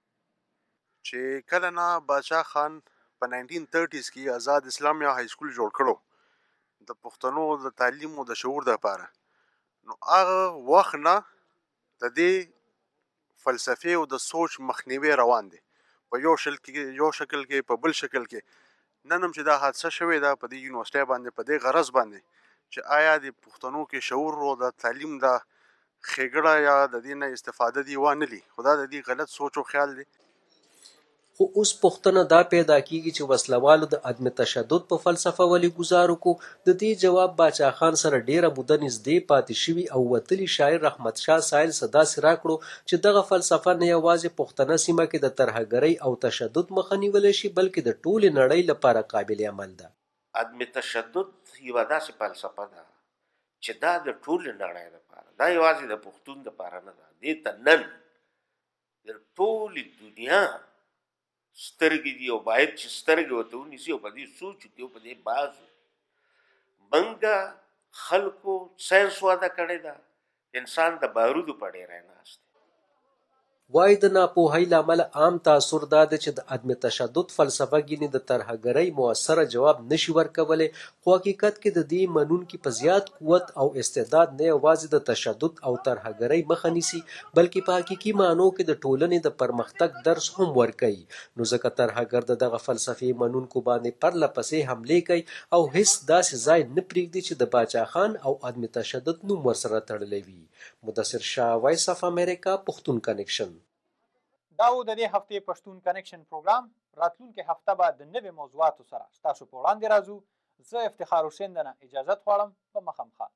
چې کله نه باچا خان په ناینټین تھرټیز کې آزاد اسلامیه های سکول جوړ کړو د پښتنو د تعلیم او د شعور دپاره، نو هغه وخت نه د دې فلسفې او د سوچ مخنیوی روان دی په یو شکل کې یو شکل کې په بل شکل کې. نن هم چې دا حادثه شوې ده په دې یونیورسټۍ باندې په دې غرض باندې چې آیا د پښتنو کې شعور او د تعلیم د ښېګړه یا د دې نه استفاده دي وانه لي، خو دا د دې غلط سوچ او خیال دی. خو اوس پوښتنه دا پیدا کیږي چې وسلوالو د عدم تشدد په فلسفه ولې ګزار وکړو؟ د دې جواب باچا خان سره ډیره موده نږدې پاتې شوي او وتلي شاعر رحمت شاه سایل څه داسې راکړو چې دغه فلسفه نه یوازې پښتنه سیمه کې د ترهګرۍ او تشدد مخه نیولی شي بلکې د ټولې نړۍ لپاره قابل عمل ده. عدم تشدد یوه داسې فلسفه ده چې دا د ټولې نړۍ لپاره، دا یوازې د پښتون دپاره نه ده، دې ته نن د ټولې دنیا سترګې دي او باید چې سترګې ورته ونیسي او په دې سوچ وکړي او په دې بحث وکړي. موږ خلکو ساینس وده کړې ده، انسان د بارودو په ډېری ناست دی. وایي د ناپوهۍ له امله عام تاثر دا دی چې د عدم تشدد فلسفه ګینې د ترهګرۍ مؤثره جواب نشي ورکولی، خو حقیقت کې د دې منونکي په زیات قوت او استعداد نه یوازې د تشدد او ترهګرۍ مخه نیسي بلکې په حقیقي معنو کې د ټولنې د پرمختګ درس هم ورکوي. نو ځکه ترهګر د دغه فلسفې منونکو باندې پرله پسې حملې کوي او هیڅ داسې ځای نه پرېږدي چې د باچا خان او عدم تشدد نوم ورسره تړلی وي. مدثر شاه، وایس اف امریکا، پښتون کنیکشن. دا و د دې هفتې پښتون کنیکشن پروګرام. راتلونکې هفته به د نوې موضوعاتو سره ستاسو په وړاندې راځو. زه افتخار حسین دنه اجازت غواړم. په مخامخه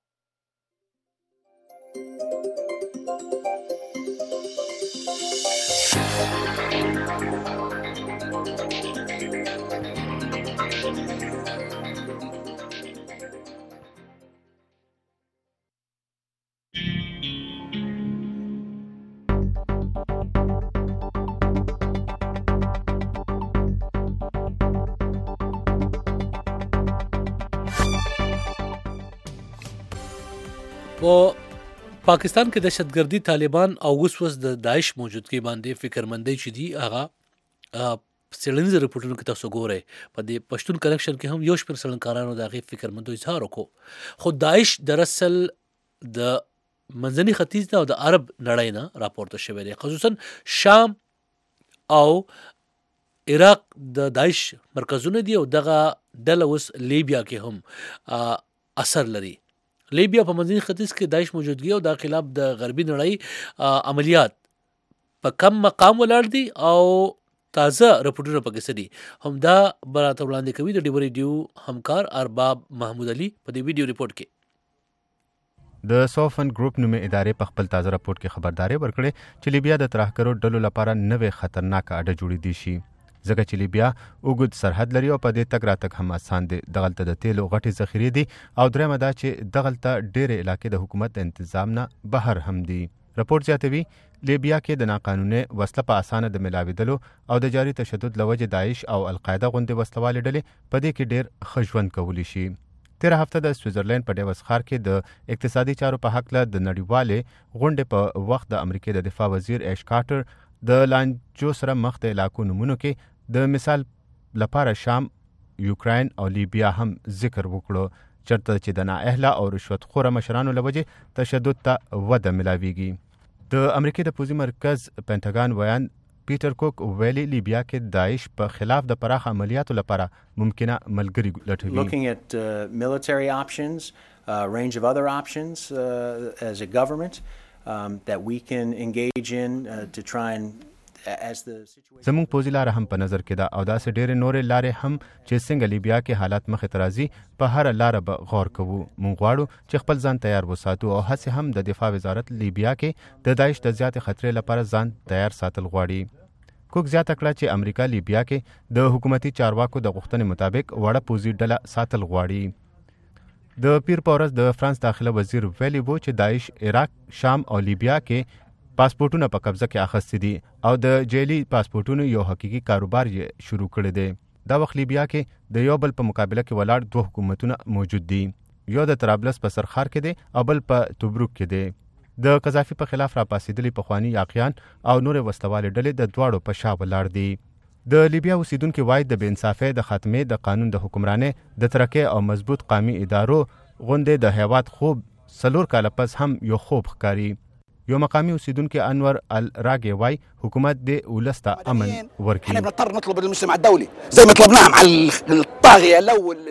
په پاکستان کې دهشتګردي، طالبان او اوس اوس د داعش موجودګۍ باندې فکرمندۍ چې دي هغه څېړنیزو رپورټونو کې تاسو ګورئ. په دې پښتون کنیکشن کې هم یو شمېر څېړنکارانو د هغې فکرمندو اظهار وکړو. خو داعش در اصل د منځني ختیځ نه او د عرب نړۍ نه راپورته شوی دی، خصوصا شام او عراق د داعش مرکزونه دي او دغه ډله اوس لیبیا کې هم اثر لري. لیبیا په منځني ختیځ کې داعش موجودګي او د خلاف د غربي نړۍ عملیات په کم مقام ولاړ دي او تازه رپورټونه پکې څه دي همدا به راته وړاندې کوي د ډیو ریډیو همکار ارباب محمود علي په دې ویډیو ریپورټ کې. د سوفن ګروپ نومې ادارې په خپل تازه راپورټ کې خبرداري ورکړې چې لیبیا د ترهګرو ډلو لپاره نوې خطرناکه اډه جوړېدی شي ځکه چې لیبیا اوږد سرحد لري او په دې تګ راتګ هم اسان دی. دغلته د تیلو غټې ذخیرې دي او درېیمه دا چې دغلته ډېرې علاقې د حکومت د انتظام نه بهر هم دي. راپورټ زیاتوي لیبیا کې د ناقانوني وسله په اسانه د ملاوېدلو او د جاري تشدد له وجې داعش او القاعده غوندې وسلوالې ډلې په دې کې ډېر ښه ژوند کولی شي. تیره هفته د سویټزرلینډ په ډیوس ښار کې د اقتصادي چارو په هکله د نړیوالې غونډې په وخت د امریکې د دفاع وزیر ایش کارټر د لانجو سره مخ د علاقو نومونو کې د مثال لپاره شام، یوکراین او لیبیا هم ذکر وکړو چرته چې د نااهله او رشوت خوره مشرانو له وجې تشدد ته وده ملاویږي. د امریکې د پوځي مرکز پینټاګان ویان پیټر کوک ویلي لیبیا کې داعش په خلاف د پراخ عملیاتو لپاره ممکنه ملګري لټوي. Looking at uh, military options, a uh, range of other options uh, as a government um, that we can engage in uh, to try and as the situation زموږ پوځي لاره هم په نظر کې ده او داسې ډېرې نورې لارې هم چې څنګه لیبیا کې حالات مخې ته راځي په هره لاره به غور کوو. موږ غواړو چې خپل ځان تیار وساتو او هڅې هم د دفاع وزارت لیبیا کې د داعش د زیاتې خطرې لپاره ځان تیار ساتل غواړي. کوک زیاته کړه چې امریکا لیبیا کې د حکومتي چارواکو د غوښتنې مطابق وړه پوځي ډله ساتل غواړي. د پیر په ورځ د فرانس داخله وزیر ویلي وو چې داعش عراق، شام او لیبیا کې پاسپورټونه په قبضه کې اخیستي دي او د جعلي پاسپورټونو یو حقیقي کاروبار یې شروع کړی دی. دا وخت لیبیا کې د یو بل په مقابله کې ولاړ دوه حکومتونه موجود دي. یو د طرابلس په سرخار کې دی او بل په توبروک کې دی. د قذافي په خلاف راپاسېدلي پخواني یاقیان او نورې وسلوالې ډلې د دواړو په شا ولاړ دي. د لیبیا اوسیدونکي وایي د بې انصافۍ د خاتمې، د قانون د حکمرانۍ، د ترقۍ او مضبوط قومي ادارو غوندې د هیواد خوب څلور کاله پس هم یو خوب ښکاري. یو مقامي اوسیدونکي انور الراګي وایي حکومت د ولس ته امن ورکړي. احنا بنضطر نطلب المجتمع الدولي زي ما طلبناها مع الطاغيه الاول.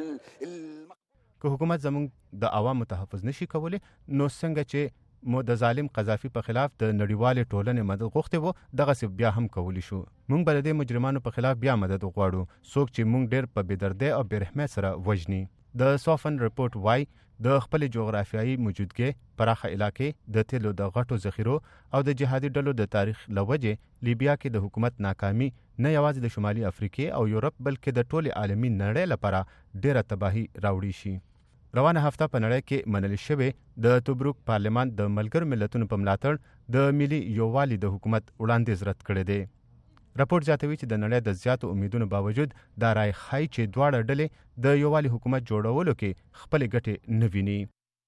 که حکومت زموږ د عوامو تحفظ نشي کولی نو څنګه چې مو د ظالم قذافي په خلاف د نړیوالې ټولنې مدد غوښتې وو دغسې بیا هم کولی شو. موږ به د دې مجرمانو په خلاف بیا مدد وغواړو څوک چې موږ ډېر په بېدردۍ او بېرحمۍ سره وژني. د سوفن رپورټ وایي د خپلې جغرافیایي موجودګۍ، پراخه علاقې، د تیلو د غټو ذخیرو او د جهادي ډلو د تاریخ له وجې لیبیا کې د حکومت ناکامي نه یوازې د شمالي افریقې او یورپ بلکې د ټولې عالمي نړۍ لپاره ډېره تباهي راوړي شي. روانه هفته په نړۍ کې منل شوې د توبروک پارلمان د ملګرو ملتونو په ملاتړ د ملي یووالي د حکومت وړاندیز رد کړی دی. راپورټ زیاتوي چې د نړۍ د زیاتو امیدونو باوجود دا رای ښایي چې دواړه ډلې د یووالي حکومت جوړولو کې خپلې ګټې نه ویني.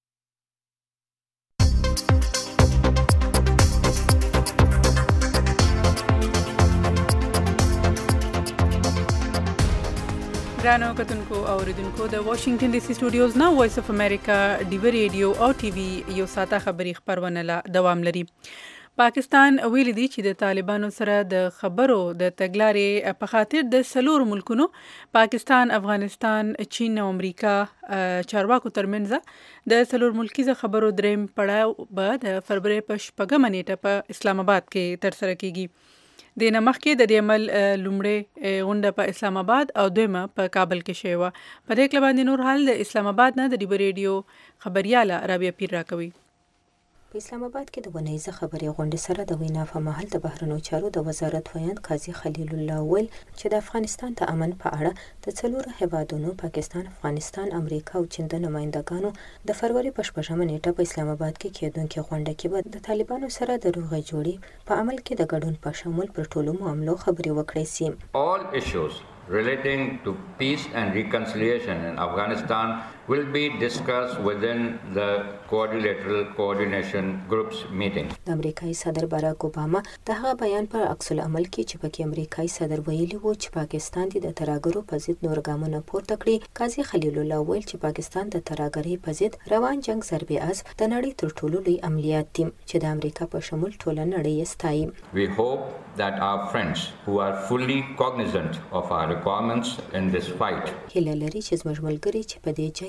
ګرانو کتونکو او اوریدونکو د واشنگټن ډي سي سټوډیوز نه وایس اف امریکا ډیو ریډیو او ټي وي یو ساته خبري خبرونه لا دوام لري. پاکستان ویل دي چې د طالبانو سره د خبرو د تګلارې په خاطر د سلور ملکونو پاکستان، افغانستان، چین او امریکا چارواکو ترمنځ د سلور ملکیزه خبرو دریم پړاو به د فروری په شپږمه نیټه په اسلام آباد کې ترسره کیږي. د نه مخکې د دې عمل لومړی غونډه په اسلام آباد او دویمه په کابل کې شوې وه. په دې کې باندې نور حال د اسلام آباد نه د ډیو ریډیو خبرياله رابعه پیر راکوي. په اسلام آباد کې د ونیزه خبري غونډې سره د وینا په محل د بهرنیو چارو د وزارت ویاند قاضي خلیل الله ویل چې د افغانستان د امن په اړه د څلورو هیوادونو پاکستان، افغانستان، امریکا او چین د نمائندګانو د فروری په شپږمه نیټه په اسلام آباد کې کېدونکې غونډه کې به د طالبانو سره د روغې جوړې په عمل کې د ګډون په شمول پر ټولو معاملو خبرې وکړې سي. All issues relating to peace and reconciliation in Afghanistan will be discussed within the quadrilateral coordination group's meeting. د امریکایي صدر باراک اوباما د هغه بیان پر عکس العمل کې چې پکې امریکایي صدر ویلي وو چې پاکستان د ترهګرو په ضد نور ګامونه پورته کړي. قاضي خلیل الله ویل چې پاکستان د ترهګرۍ په ضد روان جنگ ضربې از د نړۍ تر ټولو لوی عملیات دي چې د امریکا په شمول ټوله نړۍ یې ستایي. We hope that our friends who are fully cognizant of our requirements in this fight هیله لري چې زموږ ملګري چې په دې جنگ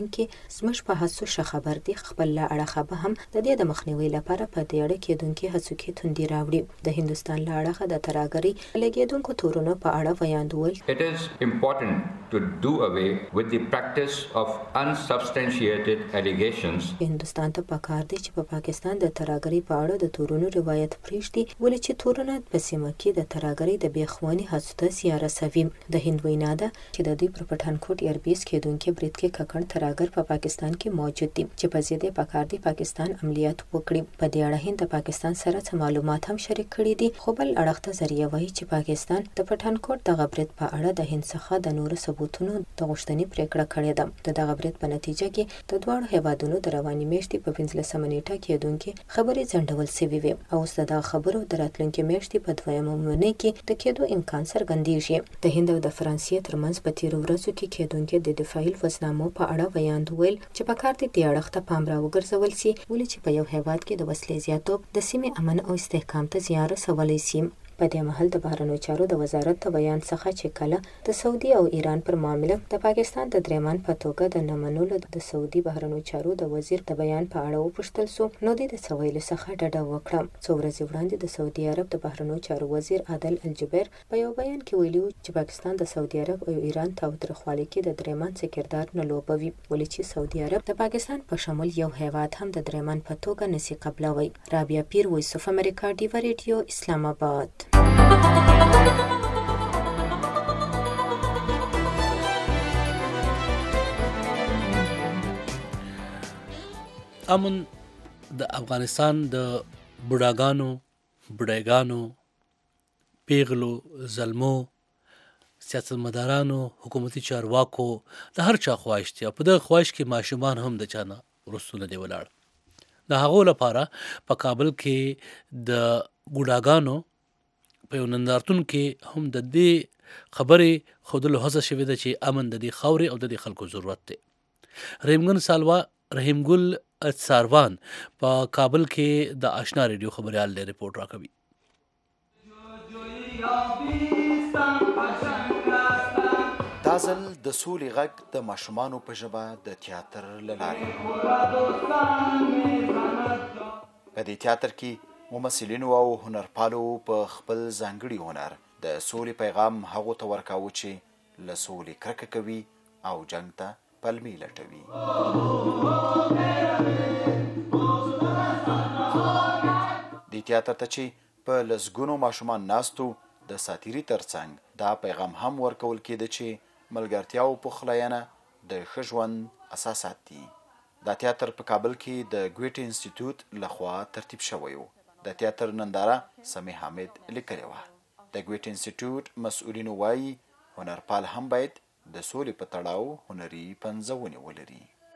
کیدونکو زموږ په هڅو ښه خبر دي. خپل له اړخه به هم د دې د مخنیوي لپاره په دې اړه کیدونکو هڅو کې توندي راوړي. د هندوستان له اړخه د ترهګرۍ لګیدونکو تورونو په اړه ویاندول. It is important to do away with the practice of unsubstantiated allegations. هندوستان ته پکار دی چې په پا پاکستان د ترهګرۍ په اړه د تورونو روایت پرېږدي، ولې چې تورونه په سیمه کې د ترهګرۍ د بېخواني هڅو ته زیان رسوي. د هند وینا ده چې د دوی پر پټانکوټ ایربیس کیدونکي برید کې ککړ ترهګر په پاکستان کې موجود دي چې په ضد یې پکار دی پاکستان عملیات وکړي. په دې اړه هند د پاکستان سره څه معلومات هم شریک کړي دي، خو بل اړخ ته ذریعه وایي چې پاکستان د پټانکوټ دغه برید په اړه د هند څخه د نورو ثبوتونو د غوښتنې پریکړه کړې ده. د دغه برید په نتیجه کې د دواړو هیوادونو د رواني میاشتې په پنځلسمه نیټه کیدونکي خبرې ځنډول شوې وې او اوس د دغه خبرو د راتلونکي میاشتې په دویمه اونۍ کې د کېدو امکان څرګندېږي. د هند او د فرانسې ترمنځ په تیرو ورځو کې کېدونکي د دفاعي لوظنامو په اړه ویاند ویل چې په کار دي دې اړخ ته پام راوګرځول سي، ولې چې په یو هیواد کې د وسلې زیاتوب د سیمې امن او استحکام ته زیان رسولی سي. په دې مهال د بهرنیو چارو د وزارت د بیان څخه چې کله د سعودي او ایران پر معامله د پاکستان د درېمان په توګه د نه منلو د سعودي بهرنیو چارو د وزیر د بیان په اړه وپوښتل سو، نو دوی د څه ویلو څخه ډډه وکړه. څو ورځې وړاندې د سعودي عرب د بهرنیو چارو وزیر عادل الجبیر په یو بیان کې ویلي چې پاکستان د سعودي عرب او ایران تاوتریخوالي کې د درېمان څه کردار نه لوبوي، ولې چې سعودي عرب د پاکستان په شمول یو هیواد هم د درېمان په توګه نشي قبلوي. رابعه پیر، وایس اف امریکا، ډیوا ریډیو، اسلام آباد. امن د افغانستان د بوډاګانو، بوډایګانو، پیغلو، زلمو، سیاستمدارانو، حکومتي چارواکو د هر چا خواهش دی. په دغه خواهش کې ماشومان هم د چا نه وروسته نه دی ولاړ. د هغو لپاره په کابل کې د بوډاګانو په یو نندارتون کې هم د دې خبرې ښودلو هڅه شوې ده چې امن د دې خاورې او د دې خلکو ضرورت دی. رحیمګل سالوا رحیمګل ساروان په کابل کې د آشنا ریډیو خبریال دی رپورټ راکوي. دا ځل د سولې غږ د ماشومانو په ژبه د تیاتر له لارې. په دې تیاتر کې ممثلینو او هنرپالو په خپل ځانګړي هنر د سولې پیغام هغو ته ورکاوه چې له سولې کرکه کوي او جنګ ته پلمې لټوي. دې تیاتر ته چې په لسګونو ماشومان ناستو د ساتیري ترڅنګ دا پیغام هم ورکول کېده چې ملګرتیا او پخلاینه د ښه ژوند اساسات دي. دا تیاتر په کابل کې د ګویټ انسټیټیوټ لخوا ترتیب شوی و. د تیاتر ننداره سمی حامد لیکلې وه. د ګویټ انسټیټیوټ مسؤلینو وایي هنرپال هم باید د سولې په تړاو هنري پنځونې ولري.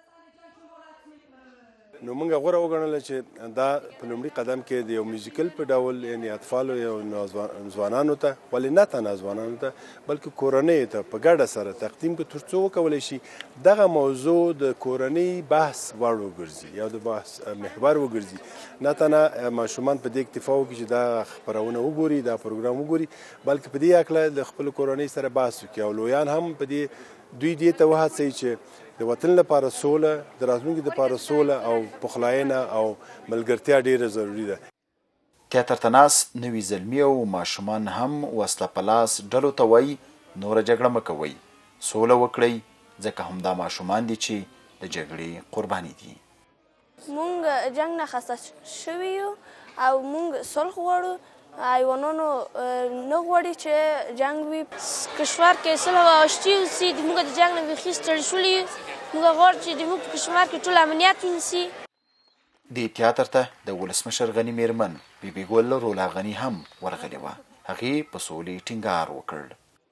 نو موږ غوره وګڼله چې دا په لومړي قدم کې د یو میوزیکل په ډول یعنې اطفالو یا ځوانانو ته، ولې نه تنها ځوانانو ته بلکې کورنیو ته په ګډه سره تقدیم کړو، تر څو وکولی شي دغه موضوع د کورنۍ بحث وړ وګرځي یا د بحث محور وګرځي. نه تنها ماشومان په دې اکتفا وکړي چې دا خپرونه وګوري، دا پروګرام وګوري، بلکې په دې هکله د خپلو کورنۍ سره بحث وکړي او لویان هم په دې دوی دې ته وهڅوي چې د وطن لپاره سوله، د راتلونکي لپاره سوله او پخلاینه او ملګرتیا ډیره ضروري ده. تیاتر ته ناست نوي زلمي او ماشومان هم وسله په لاس ډلو ته وایي نوره جګړه مه کوئ، سوله وکړئ، ځکه همدا ماشومان دي چې د جګړې قرباني دي. مونږ جنګ نه خسته شوي یو او مونږ صلح غواړو. حیوانانو نه غواړي چې جنګ وي. کشور کې صلح او اشتي وسي. مونږ د جنګ نه بیخي ستړي شولي یو. مونږ غواړو چې زموږ په کشمیر کې ټول امنیت ونیسي. دې تیاتر ته د ولسمشر غني میرمن بیبي ګل رولا غني هم ورغلې وه. هغې په سولې ټینګار وکړ.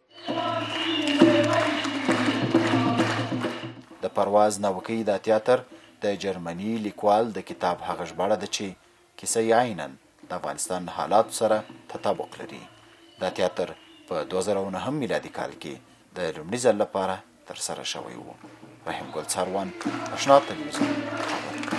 د پرواز ناوکۍ دا تیاتر د جرمني لیکوال د کتاب هغه ژباړه ده چې کیسه یې عیناً د افغانستان حالاتو سره تطابق لري. دا تیاتر په دوه زره او نهم میلادي کال کې د لومړي ځل لپاره ترسره شوی و. رحیم ګل څاروان، آشنا تلویزیون، خبر.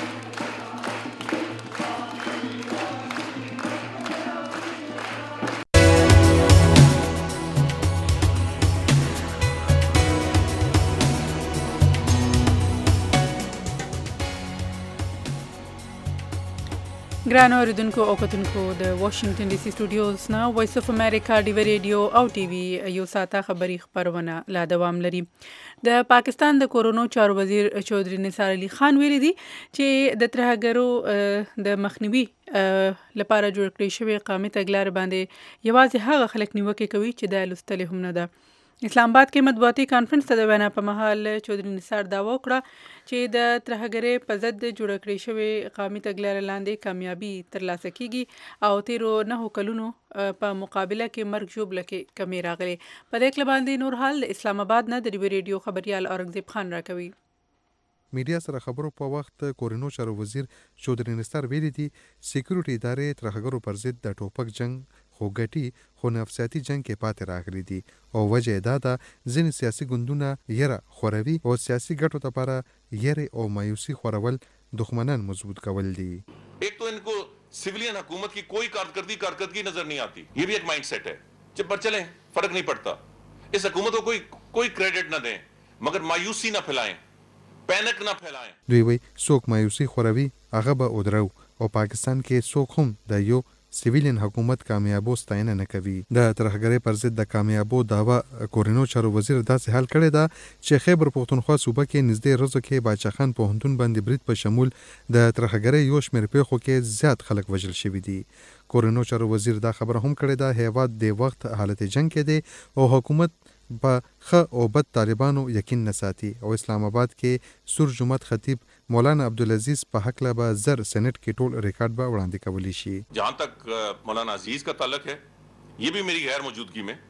ګران اوریدونکو او کتونکو د واشنگټن ډي سي سټوډیوز نه وایس اف امریکا ډیوی ریډیو او ټي وي یو ساته خبری خبرونه لا دوام لري. د پاکستان د کورونو چارو وزیر چودھری نثار علي خان ویلي دي چې د ترهګرو د مخنیوي لپاره جوړ کړی شوی قامي تګلارې باندې یوازې هغه خلک نیوکه کوي چې د لوستل هم نه ده. اسلام آباد کې مطبوعاتي کانفرنس ته د وینا په مهال چودھری نثار دعوا وکړه چې د ترهګرۍ په ضد جوړ کړی شوی قامي تګلارې لاندې کامیابی ترلاسه کیږي او تیرو نهو کلونو په مقابله کې مرګ ژوبله کې کمی راغلی. په دې کله باندې نور حال اسلام آباد نه د ډیوی ریډیو خبريال اورنګزیب خان راکوي. میډیا سره خبرو په وخت کورونو چارو وزیر چودھری نثار ویلي دي سکیورټي ادارې ترهګرو پر ضد د ټوپک جنگ خو ګټي خو نفسیاتي جنگ کې پاتې راغلي دي او وجه دا ده ځینې سیاسي ګوندونه یره خوروي او سیاسي ګټو لپاره یره او مایوسي خورول دښمنان مضبوط کول دي. एक तो इनको सिविलियन हुकूमत की कोई कारकर्दगी कारकर्दगी नजर नहीं आती, ये भी एक माइंड सेट है. जब पर चलें फर्क नहीं पड़ता. इस हुकूमत को कोई कोई क्रेडिट न दें मगर मायूसी न फैलाएं, पैनिक न फैलाएं. دوی وی څوک مایوسي خوروي هغه به ودرو او پاکستان کې څوک هم د یو سیویلین حکومت کامیابو ستاینه نه کوي. د ترهګرۍ پر ضد د کامیابو داوا کورونو چارو وزیر داسې حل کړی دا چې خیبر پختونخوا صوبه کې نږدې ورځو کې باچا خان پوهنتون باندې برید په شمول د ترهګرۍ یو شمېر پیښو کې زیات خلک وژل شوي دي. کورونو چارو وزیر دا خبره هم کړې ده هیواد د وخت حالت جنگ کې دی او حکومت په ښه او بد طالبانو یقین نه ساتي او اسلام آباد کې سور جمعت خطیب مولانا عبدالعزیز په حق له به زر سینټ کې ټول ریکارډ به وړاندې کولی شي. जहाँ तक मौलाना अजीज का ताल्लुक है ये भी मेरी गैर मौजूदगी में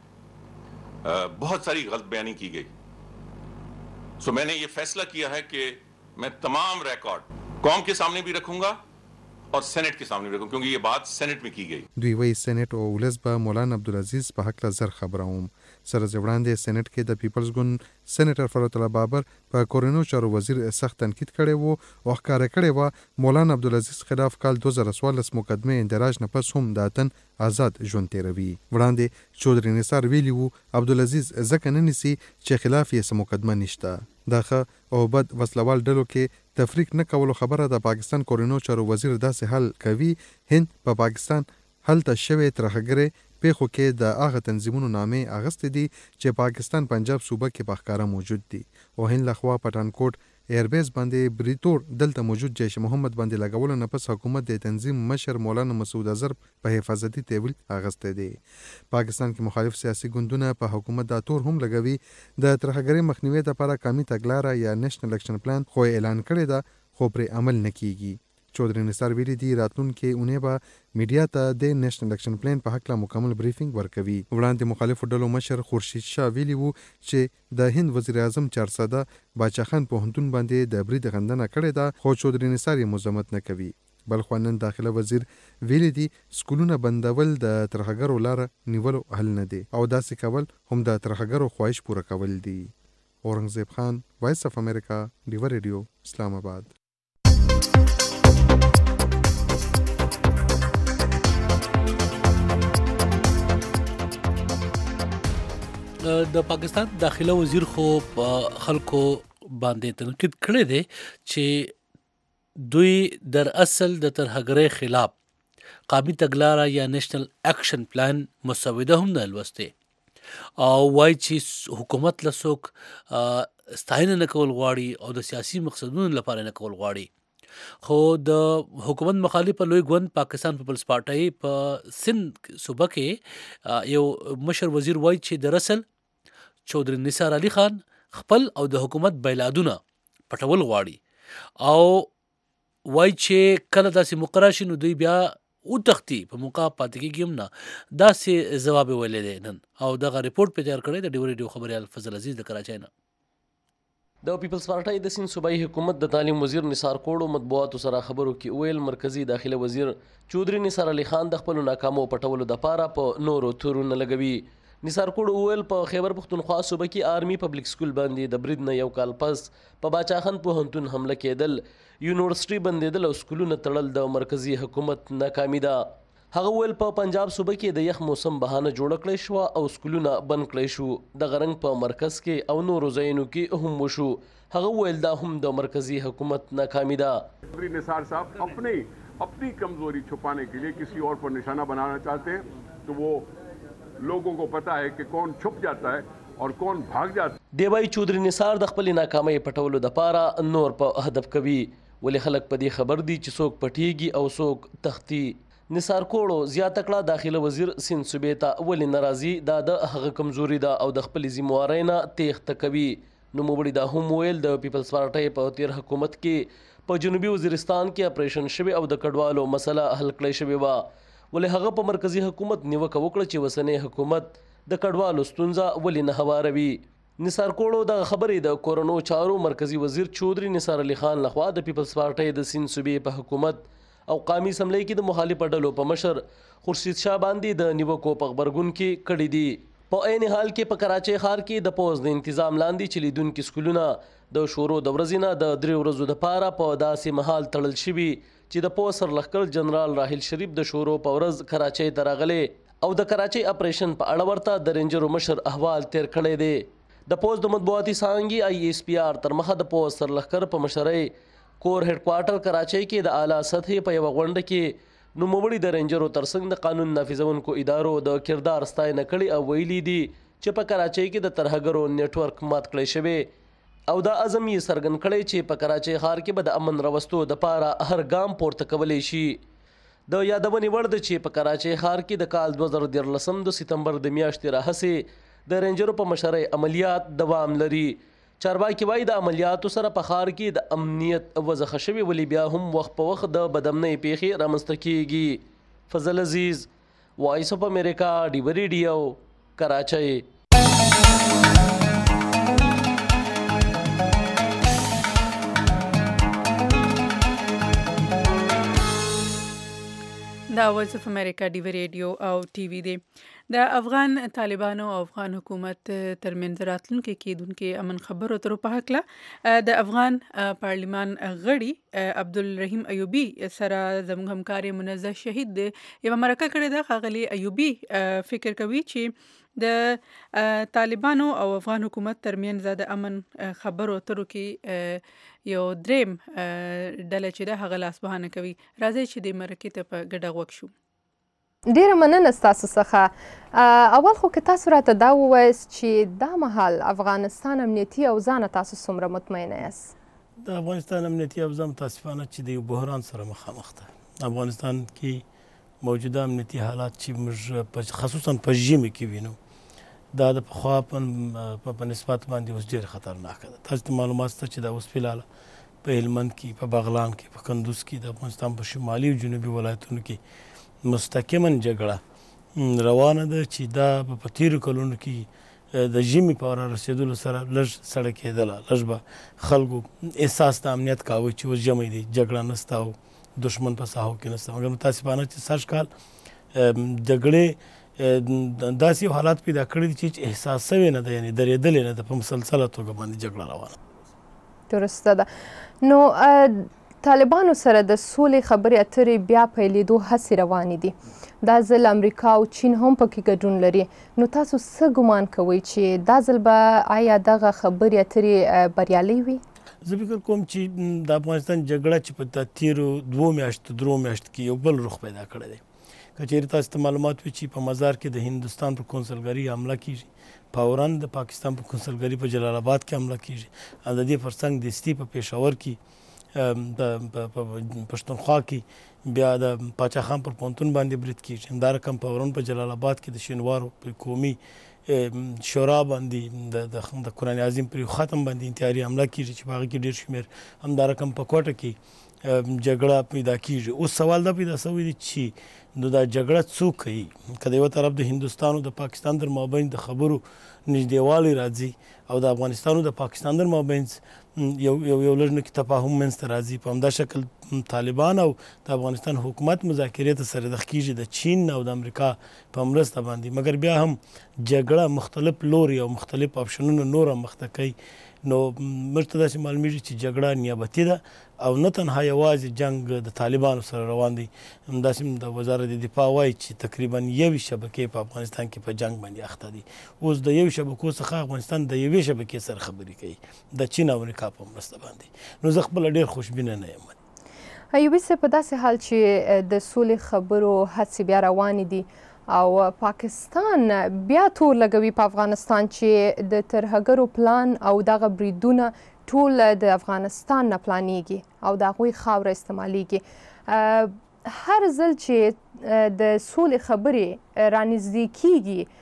बहुत सारी गलत बयानी की गई. सो मैंने ये फैसला किया है कि मैं तमाम रिकॉर्ड कौम के सामने भी रखूंगा और सेनेट के सामने भी रखूंगा क्योंकि ये बात सेनेट में की गई. دوی وی سینټ او ولس به مولانا عبدالعزیز په حق له زر خبروم. سره وړاندې سېنات کې د پیپلز ګوند سېنیټر فرات الله بابر په کورونو چارو وزیر سخت تنقید کړی وو او ښکاره کړی و مولانا عبدالعزیز خلاف کال دو هزار څوارلس مقدمه اندراج نه پس هم د اتن آزاد ژوند تیروي. وړاندې چودھری نثار ویلي وو عبدالعزیز ځکه نه نیسي چې خلاف یې څه مقدمه نشته. د ښه او بد وسلوال ډلو کې تفریق نه کولو خبره د پاکستان کورونو چارو وزیر داسې حل کوي. هند په پاکستان هلته شوی ترهګرۍ پیښو کې د هغه تنظیمونو نامې اغستې دي چې پاکستان پنجاب صوبه کې په ښکاره موجود دي او هند لخوا پټانکوټ ایربیس باندې بریتور دلته موجود جیش محمد باندې لګولو نه پس حکومت د تنظیم مشر مولانا مسعود اظهر په حفاظتي تحویل اغستی دی. پاکستان کې مخالف سیاسي ګوندونه په حکومت دا تور هم لګوي د ترهګرۍ مخنیوي لپاره قومي تګلاره یا نېشنل اکشن پلان خو اعلان کړی ده خو پرې عمل نه کیږي. چودھری نثار ویلي دي راتلونکي اونۍ به میډیا ته د نېشنل اکشن پلان په حق له مکمل بریفینګ ورکوي. وړاندې مخالفو ډلو مشر خورشید شاه ویلي وو چې د هند وزیر اعظم چارساده باچا خان پوهنتون باندې د برید غندنه کړې ده خو چودھری نثار یې مذمت نه کوي. بل خو نن داخله وزیر ویلي دي سکولونه بندول د ترهګرو لاره نیولو حل نه دی او داسې کول هم د ترهګرو خواهش پوره کول دي. اورنګزیب خان وایس اف امریکا ډیوی ریډیو اسلام آباد. د پاکستان داخله وزیر خو خلکو باندې تنقید کړی دی چې دوی در اصل د ترهګرۍ خلاف قومي تګلاره یا نېشنل اکشن پلان مسوده هم نه لوستې او وایي چې حکومت له څوک ستاینه نه کول غواړي او د سیاسي مقصدونو لپاره نه کول غواړي. خو د حکومت مخالف لوی ګوند پاکستان پیپلز پارټي په سند صوبه کې یو مشر وزیر وایي چې در اصل چودھری نثار علي خان خپل او د حکومت بیلادونه پټول غواړي او وایي چې کله داسې مقرر شي نو دوی بیا او تختی په موقع پاتې کېږي هم نه. داسې ځواب ویلی دی نن او دغه ریپورټ په تیار کړی د ډیوی ریډیو خبریال فضل عزیز د کراچۍ نه. د پیپلز پارټي د سند صوبایي حکومت د تعلیم وزیر نثار کوړو مطبوعاتو سره خبرو کې ویل مرکزی داخله وزیر چودھری نثار علي خان د خپل ناکامو پټولو د پاره په نورو تورونه لګوي. نثار کوړو ویل په خیبر پختونخوا صوبه کې آرمي پبلک سکول باندې د برید نه یو کال پس په باچا خان پوهنتون حمله کېدل، یونیورسيټي بندېدل او سکولونه تړل د مرکزی حکومت ناکامي ده. هغه ویل په پنجاب صوبه کې د یخ موسم بهانه جوړ کړی شو او سکولونه بند کړی شو. د غرنګ په مرکز کې او نورو ځایونو کې هم وشو. هغه ویل دا هم د مرکزی حکومت ناکامي ده. نثار صاحب अपने अपनी कमजोरी छुपाने के लिए किसी और पर निशाना बनाना चाहते हैं, तो वो लोगों को पता है कि कौन छुप जाता है और कौन भाग जाता है. دیوای چودري نثار د خپل ناکامۍ پټولو د پاره نور په هدف کوي، ولې خلک په دې خبر دي چې څوک پټیږي او څوک تختی. نثار کوړو زیاته کړه داخله وزیر سیند صوبې ته ولې ناراضي دا د هغه کمزوري ده او د خپل ذمہوارۍ نه تېښته کوي. نوموړي دا هم ویل د پیپلز پارټۍ په تیر حکومت کې په جنوبي وزیرستان کې اپریشن شوی او د کډوالو مسله حل کړی شوې وه، ولې هغه په مرکزي حکومت نیوکه وکړه چې اوسنی حکومت د کډوالو ستونزه ولې نه هواروي. نثار کوړو دغه خبرې د کورونو چارو مرکزي وزیر چودري نثار علي خان لخوا د پیپلز پارټۍ د سیند صوبې په حکومت او قامي اسمبلی کې د مخالفه ډلو په مشر خورشید شاه باندې د نیوکو په غبرګون کې کړي دي. په عین حال کې په کراچۍ ښار کې د پوز د تنظیم لاندې چې لیدونکي سکولونه د شورو د ورځې نه د درې ورځو دپاره په داسې مهال تړل شوي چې د پوز سرلښکر جنرال راحیل شریف د شورو په ورځ کراچۍ ته راغلی او د کراچۍ اپریشن په اړه ورته د رینجرو مشر احوال تیر کړی دی. د پوز د مطبوعاتي څانګې آی ایس پی آر تر مخه د پوز سرلښکر په مشرۍ کور هډ کوارټر کراچۍ کې د اعلی سطحې په یوه غونډه کې نوموړي د رینجرو ترڅنګ د قانون نافذونکو ادارو د کردار ستاینه کړې او ویلي دي چې په کراچۍ کې د ترهګرو نیټورک مات کړی شوی او دا عزم یې څرګند کړی چې په کراچۍ ښار کې به د امن راوستو دپاره هر ګام پورته کولی شي. د یادونې وړ ده چې په کراچۍ ښار کې د کال دوه زره دیارلسم د ستمبر د میاشتې راهیسې د رینجرو په مشرۍ عملیات دوام لري. چارواکي وایي د عملیاتو سره په ښار کې د امنیت وضعه شوې ولې بیا هم وخت په وخت د بدامنۍ پیښې رامنځته کیږي. فضل عزیز، وایس اف امریکا، ډیوه ریډیو، کراچۍ. دا وایس اف امریکا ډیوه ریډیو او ټي وي دی. د افغان طالبانو او افغان حکومت ترمنځ راتلونکي کېدونکي امن خبرو اترو په هکله د افغان پارلمان غړي عبدالرحیم ایوبي سره زموږ همکار منزه شهید دی یوه مرکه کړې ده. ښاغلي ایوبي فکر کوي چې د طالبانو او افغان حکومت ترمنځ د امن خبرو اترو کې یو دریم ډله چې ده هغه لاسوهنه کوي. راځئ چې دې مرکې ته په ګډه غوږ شو. ډیره مننه ستاسو څخه. اول خو که تاسو راته دا ووایاست چې دا مهال افغانستان امنیتي اوضاع نه تاسو څومره مطمئنه یاست؟ د افغانستان امنیتي اوضاع متاسفانه چې د یو بحران سره مخامخ ده. افغانستان کې موجوده امنیتي حالات چې موږ خصوصا په ژمي کې وینو دا د پخوا په نسبت باندې اوس ډېر خطرناکه ده. تاسو ته معلومات شته چې دا اوس فلحاله په هلمند کې، په بغلان کې، په کندوز کې، د افغانستان په شمالي او جنوبي ولایتونو کې مستقیما جګړه روانه ده چې دا په تیرو کلونو کې د ژمي په را رسېدلو سره لږ سړه کېدله، لږ به خلکو احساس د امنیت کاوه چې اوس ژمی دی، جګړه نشته او دښمن په ساحو کې نشته. مګر متاسفانه چې سږ کال جګړې داسې یو حالات پیدا کړي دي چې احساس شوی نه ده، یعنې درېدلې نه ده، په مسلسله توګه باندې جګړه روانه. درسته ده. نو طالبانو سره د سولې خبرې اترې بیا پیلېدو هڅې روانې دي. دا ځل امریکا او چین هم پکې ګډون لري. نو تاسو څه ګمان کوئ چې دا ځل به آیا دغه خبرې اترې بریالۍ وي؟ زه فکر کوم چې د افغانستان جګړه چې په تیرو دوو میاشتو درو میاشتو کې یو بل رخ پیدا کړی دی. که چېرې تاسو ته معلومات وي چې په مزار کې د هندوستان پر کونسلګري حمله کیږي، فورا د پاکستان په کونسلګري په جلال آباد کې حمله کیږي، او د دې ترڅنګ دستي په پېښور کې په پښتونخوا کې بیا د پاچا خان پر پوهنتون باندې برید کیږي. همدا رقم په ورون په جلال آباد کې د شینوارو په قومي شورا باندې د قرآن عظیم پر ختم باندې انتحاري حمله کیږي چې په هغه کې ډېر شمېر. همدا رقم په کوټه کې جګړه پیدا کیږي. اوس سوال دا پیدا شوی دی چې نو دا جګړه څوک کوي؟ که د یوه طرف د هندوستان او د پاکستان در مابین د خبرو نږدېوالی راځي او د افغانستان او د پاکستان در مابین یو یو یو لږ نکې تفاهم منځته راځي، په همدا شکل طالبان او د افغانستان حکومت مذاکرې ته سره دخ کیږي د چین او د امریکا په مرسته باندې. مګر بیا هم جګړه مختلف لوري او مختلف اپشنونه نور هم مخته کوي. نو موږ ته داسې معلومیږي چې جګړه نیابتي ده او نه تنها یوازې جنگ د طالبانو سره روان دی. همداسې د وزارت دفاع وایي چې تقریبا یوې شبکې په افغانستان کې په جنگ باندې اخته دي. اوس د یو شبکو څخه افغانستان د یوې شبکې سره خبرې کوي د چین او امریکا په مرسته باندې. نو زه خپله ډېر خوشبینه نه یم. ایوبي صاحب په داسې حال چې د سولې خبرو هڅې بیا روانې دي او پاکستان بیا تور لګوي په افغانستان چې د ترهګرو پلان او دغه بریدونه ټول د افغانستان نه پلانېږي او د هغوی خاوره استعمالیږي. هر ځل چې د سولې خبرې رانږدې کیږي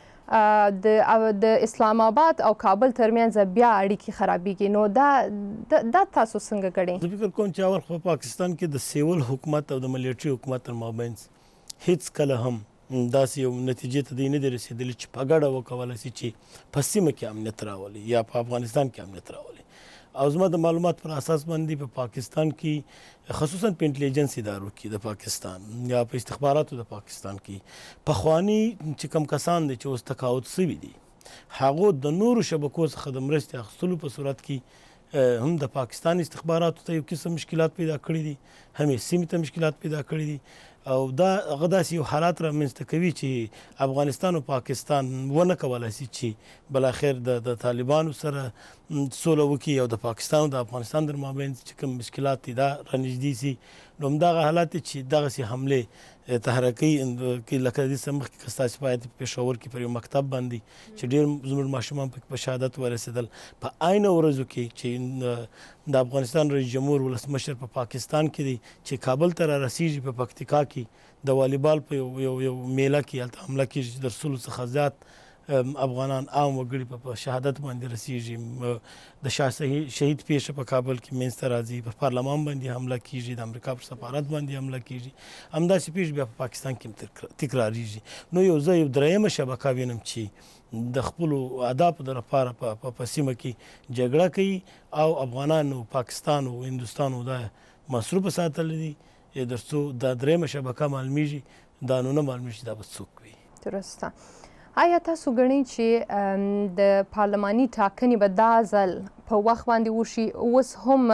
د اسلام آباد او کابل ترمنځ بیا اړیکې خرابېږي، نو دا دا تاسو څنګه ګڼئ؟ زه فکر کوم چې اول خو په پاکستان کې د سیول حکومت او د ملیټري حکومت تر مابینځ هیڅ کله هم داسې یو نتیجې ته دی نه دی رسېدلي چې په ګډه وکولی شي چې په سیمه کې امنیت راولي یا په افغانستان کې امنیت راولي. او زما د معلومات پر اساس باندې په پاکستان کې خصوصا په انټلیجنس ادارو کې د پاکستان یا په استخباراتو د پاکستان کې پخواني چې کم کسان دي چې اوس تقاعد شوي دي هغو د نورو شبکو څخه د مرستې اخیستلو په صورت کې هم د پاکستان استخباراتو ته یو قسم مشکلات پیدا کړي دي، هم یې سیمې ته مشکلات پیدا کړي دي او دا هغه داسې یو حالات رامنځته کوي چې افغانستان او پاکستان ونه کولی شي چې بالاخر د طالبانو سره سوله وکړي او د پاکستان او د افغانستان در مابین چې کوم مشکلات دي دا رانږدې شي. نو همدغه حالات چې دغسې حملې تحرکي لکه دې څه مخکې که ستاسې په آیت په پېښور کې پر یو مکتب باندې چې ډېر زموږ ماشومان پکې په شهادت ورسېدل په عینه ورځو کې چې د افغانستان رئیس جمهور ولسمشر په پاکستان کې دی چې کابل ته را رسېږي په پکتیکا کې د والیبال په یو یو میله کې هلته حمله کېږي چې د سلو څخه زیات افغانان عام وګړي په شهادت باندې رسېږي. د شاه شهید پیښه په کابل کې منځته راځي، په پارلمان باندې حمله کېږي، د امریکا پر سفارت باندې حمله کېږي، همداسې پیښې بیا په پاکستان کې تکرارېږي. نو یو زه یو درېیمه شبکه وینم چې د خپلو اهدافو د لپاره په سیمه کې جګړه کوي او افغانانو پاکستان او هندوستان دا مصروفه ساتلی دي تر څو دا درېیمه شبکه معلومیږي دا نو نه معلومیږي دا به څوک وي. درسته. آیا تاسو ګڼئ چې د پارلماني ټاکنې به دا ځل په وخت باندې وشي؟ اوس هم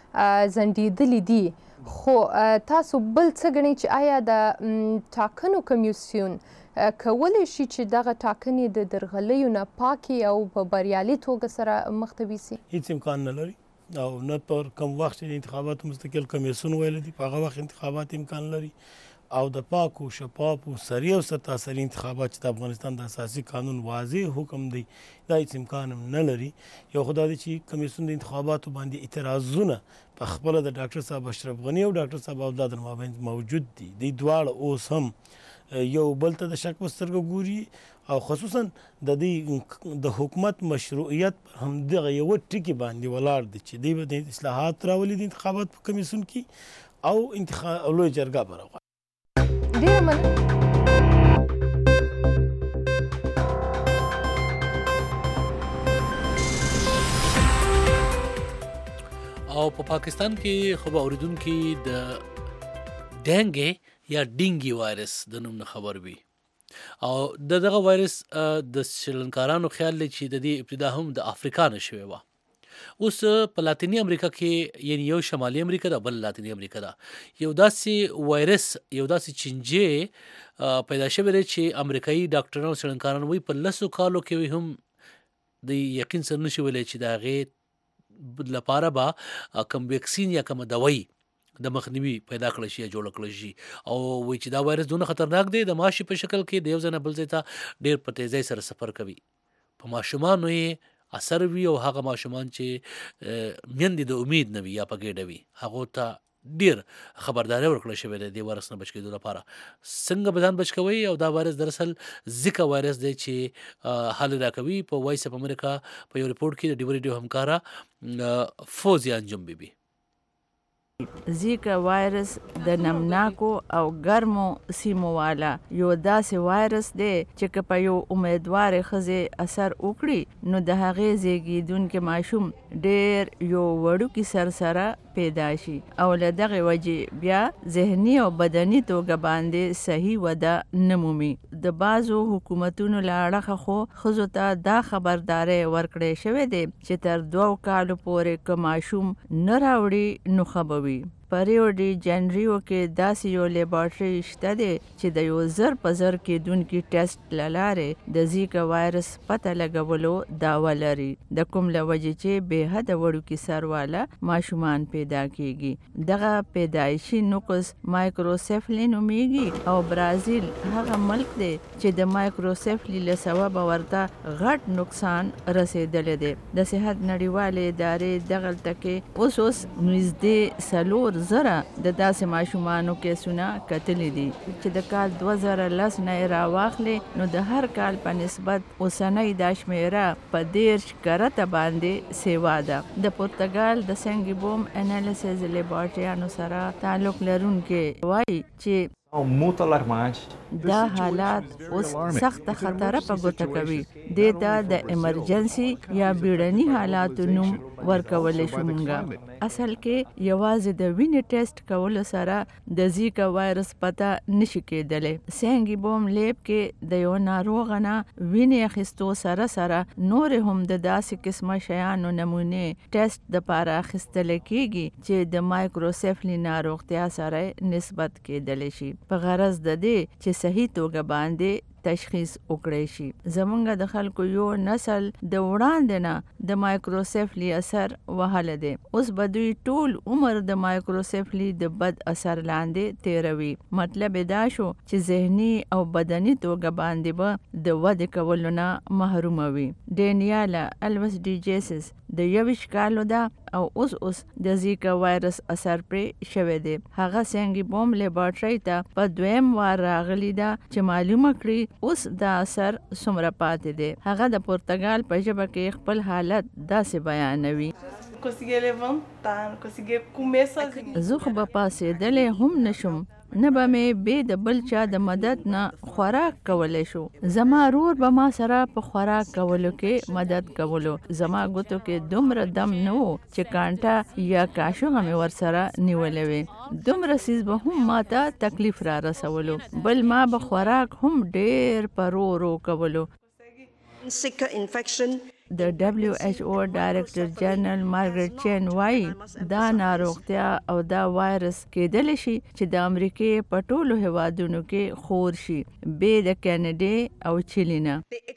ځنډېدلي دي، خو تاسو بل څه ګڼئ چې آیا د ټاکنو کمیسیون کولی شي چې دغه ټاکنې د درغلیو نه پاکې او په بریالي توګه سره مخ ته یوسي؟ هیڅ امکان نه لري او نه پر کوم وخت چې د انتخاباتو مستقل کمیسیون ویلی دي په هغه وخت انتخابات امکان لري او د پاکو شفافو سریع او سرتاسري انتخابات چې د افغانستان د اساسي قانون واضح حکم دی دا هیڅ امکان هم نه لري. یو خو دا دی چې کمیسیون د انتخاباتو باندې اعتراضونه په خپله د ډاکټر صاحب اشرف غني او ډاکټر صاحب عبدالله در مابین موجود دي. دوی دواړه اوس هم یو بل ته د شک په سترګه ګوري او خصوصا د دې د حکومت مشروعیت پر همدغه یوه ټکي باندې ولاړ دی چې دوی به د اصلاحات راولي د انتخابات په کمیسیون کې او انتخاب لویه جرګه به راغواړي. ډېره مننه. او په پاکستان کې خو به اورېدونکي د ډینګې یا ډینګي وایرس د نوم نه خبر وي او د دغه وایرس د شریلنکارانو خیال دی چې د دې ابتدا هم د افریقا نه شوې وه. اوس په لاتینی امریکا کې یعنی یو شمالي امریکا ده بل لاتینی امریکا ده یو داسې وایرس یو داسې چینجې پیدا شوی دی چې امریکایي ډاکټران او څېړنکاران وایي په لسو کالو کې هم د یقین سره نشي ویلی چې د هغې لپاره به کوم ویکسین یا کومه دوایي د مخنیوي پیدا کړی شي یا جوړه کړی شي او وایي چې دا وایرس دونه خطرناک دی د ماشي په شکل کې د یو ځای نه بل ځای ته ډېر په تیزۍ سره سفر کوي. په ماشومانو یې اثر وي او هغه ماشومان چې میندې د امید نه وي یا په ګېډه وي هغو ته ډېر خبرداری ورکړل شوی دی د وایرس نه بچ کېدو لپاره. څنګه به ځان بچ کوئ او دا وایرس دراصل زیکا وایرس دی چې حل راکوي. په وایس اف امریکا په یو ریپورټ کې د ډیو ریډیو همکاره فوزیا انجم بیبي زیکا وایرس د نمناکو او ګرمو سیمو والا یو داسې وایرس دی چې که په یو امیدوارې ښځې اثر وکړي نو د هغې زیږېدونکي ماشوم ډېر یو وړوکي سر سره پیدا شي او له دغې وجې بیا ذهني او بدني توګه باندې صحیح وده نه مومي. د بعضو حکومتونو له اړخه خو ښځو ته دا خبرداری ورکړی شوی دی چې تر دوو کالو پورې که ماشوم نه راوړي نو ښه به وي. په ریو ډي جنریو کې داسې یو لیبارټري شته دی چې د یو زر په زر کېدونکي ټیسټ له لارې د زیکا وایرس پته لګولو دعوه لري، د کوم له وجې چې بې حده وړوکي سر والا ماشومان پیدا کیږي. دغه پیدایشي نقص مایکروسیفلی نومیږي او برازیل هغه ملک دی چې د مایکروسیفلی له سببه ورته غټ نقصان رسېدلی دی. د صحت نړیوالې ادارې دغلته کې اوس اوس نږدې څلور زره د داسې ماشومانو کیسونه کتلي دي چې د کال دوه زره لس نه یې راواخلې نو د هر کال په نسبت اوسنۍ دا شمېره په دېرش کرته باندې سیوا ده. د پرتګال د سنګي بوم انالیسز لیبارټریانو سره تعلق لرونکي وایي چې muito alarmante. دا حالات اوس سخت خطر په ګوته کوي. دې ته د ایمرجنسي یا بیړني حالاتو نوم ورکولی شو. مونږه اصل کې یوازې د وینې ټیسټ کولو سره د زیکا وایرس پته نشي کېدلی. سنګي بوم لیب کې د یو ناروغ نه وینې اخیستو سره سره نور هم د داسې قسمه شیانو نمونې ټیسټ د پاره اخیستل کېږي چې د مایکروسیفلی ناروغتیا سره نسبت کېدلی شي په غرض د دې چې صحیح توګه باندې تشخیص وکړی شي. زمونږ د خلکو یو نسل د وړاندې نه د مایکروسیفلی اثر وهله دی. اوس به دوی ټول عمر د مایکروسیفلی د بد اثر لاندې تیروي. مطلب دا شو چې ذهني او بدني توګه باندې به د ودې کولو نه محروم وي. ډینیالا الوس ډي جیسس د یویش کالو ده او اوس اوس د زیکا وایرس اثر پرې شوی دی. هغه سنګي بوم لیبارټري ته په دویم وار راغلی ده چې معلومه کړي اوس دا اثر څومره پاتې دی. هغه د پرتګال په ژبه کې خپل حالت داسې بیانوي. زه خو به پاسېدلی هم نشم، نه به مې بې د بل چا د مدد نه خوراک کولی شو. زما رور به ما سره په خوراک کولو کې مدد کولو. زما ګوتو کې دومره دم نه و چې کانټه یا کاشوغه مې ورسره نیولې وې. دومره څیز به هم ما ته تکلیف را رسولو. بل ما به خوراک هم ډېر په رو رو کولو. د ډبلیو ایچ او ډایرکټر جنرال مارګریټ چین وایي دا ناروغتیا او دا وایرس کېدلی شي چې د امریکې په ټولو هیوادونو کې خور شي بې د کینیډا او چیلي نه.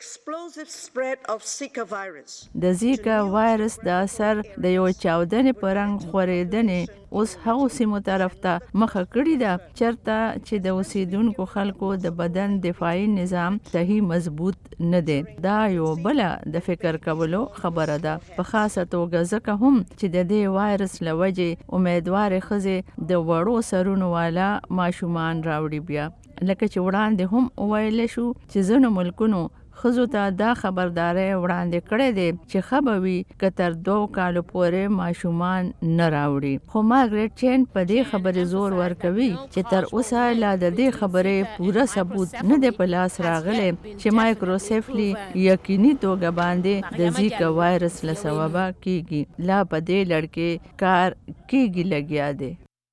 د زیکا وایرس د اثر د یو چاودنې په رنګ خورېدنې اوس هغو سیمو طرف ته مخه کړې ده چېرته چې د اوسېدونکو خلکو د بدن دفاعي نظام صحیح مضبوط نه دی. دا یو بله د فکر کولو خبره ده، په خاصه توګه ځکه هم چې د دې وایرس له وجې امیدوارې ښځې د وړو سرونو والا ماشومان راوړي. بیا لکه چې وړاندې هم وویلی شو چې ځینو ملکونو ښځو ته دا خبرداری وړاندې کړی دی چې ښه به وي که تر دوو کالو پورې ماشومان نه راوړي. خو مارګریټ چین په دې خبرې زور ورکوي چې تر اوسه لا د دې خبرې پوره ثبوت نه دی په لاس راغلی چې مایکروسیفلی یقیني توګه باندې د زیکا وایرس له سببه کیږي. لا په دې لړ کې کار کیږي لګیا دی.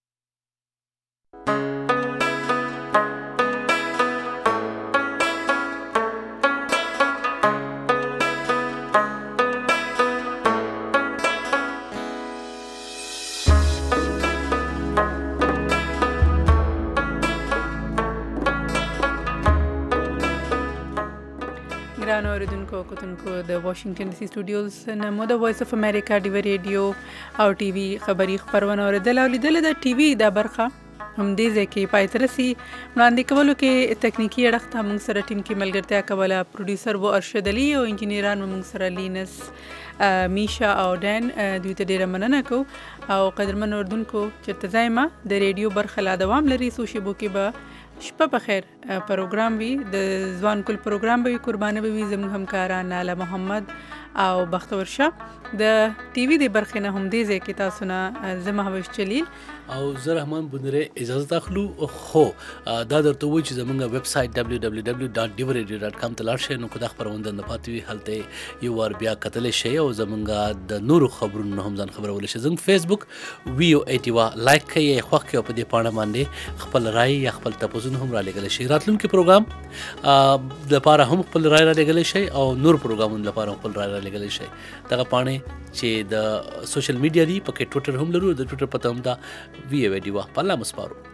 ګرانو اوریدونکو او کتونکو د واشنگټن ډي سي سټوډیوز نه مو د وایس اف امریکا ډیو ریډیو او ټي وي خبري خبرونه اوریدل او لیدل د ټي وي د برخه هم دې ځکه پای تر سي وړاندې کولو کې تکنیکی اړخ موږ سره ټیم کې ملګرتیا کوله. پروډوسر و ارشد علي او انجینران موږ سره لینس میشا او ډن دوی ته ډیره مننه کو. او قدرمن اوریدونکو چې تزایمه د ریډیو برخه لا دوام لري سو شی بو کې به شپه په خیر پروګرام وي د ځوان کول پروګرام به قربانه به وي زموږ همکاران ناله محمد او بختور شاه د ټي وي د برخې نه هم دې ځکه تاسو نه زما هوش چلیل او زه رحمان بندره اجازه اخلو. خو دا درته وایي چې زموږ ویب سایټ دبلیو دبلیو دبلیو ډاټ ډیو ریډیو ډاټ کام ته لاړ شئ نو که دا خپرونه نه پاتې وي هلته یو وار بیا کتلی شئ او زموږ د نورو خبرونو نه هم ځان خبرولی شئ. زموږ فیسبوک ویو ایټیوا لایک کړئ، خوښ کړئ او په دې پاڼه باندې خپل رایې یا خپل تپوس اوازونه هم را لېږلی شي. راتلونکي پروګرام لپاره هم خپل رای را لېږلی شئ او نور پروګرامونو لپاره هم خپل رای را لېږلی شئ. دغه پاڼې چې د سوشل میډیا دي پکې ټویټر هم لرو، د ټویټر پته هم دا وی او ډي وه. په الله مسپارو.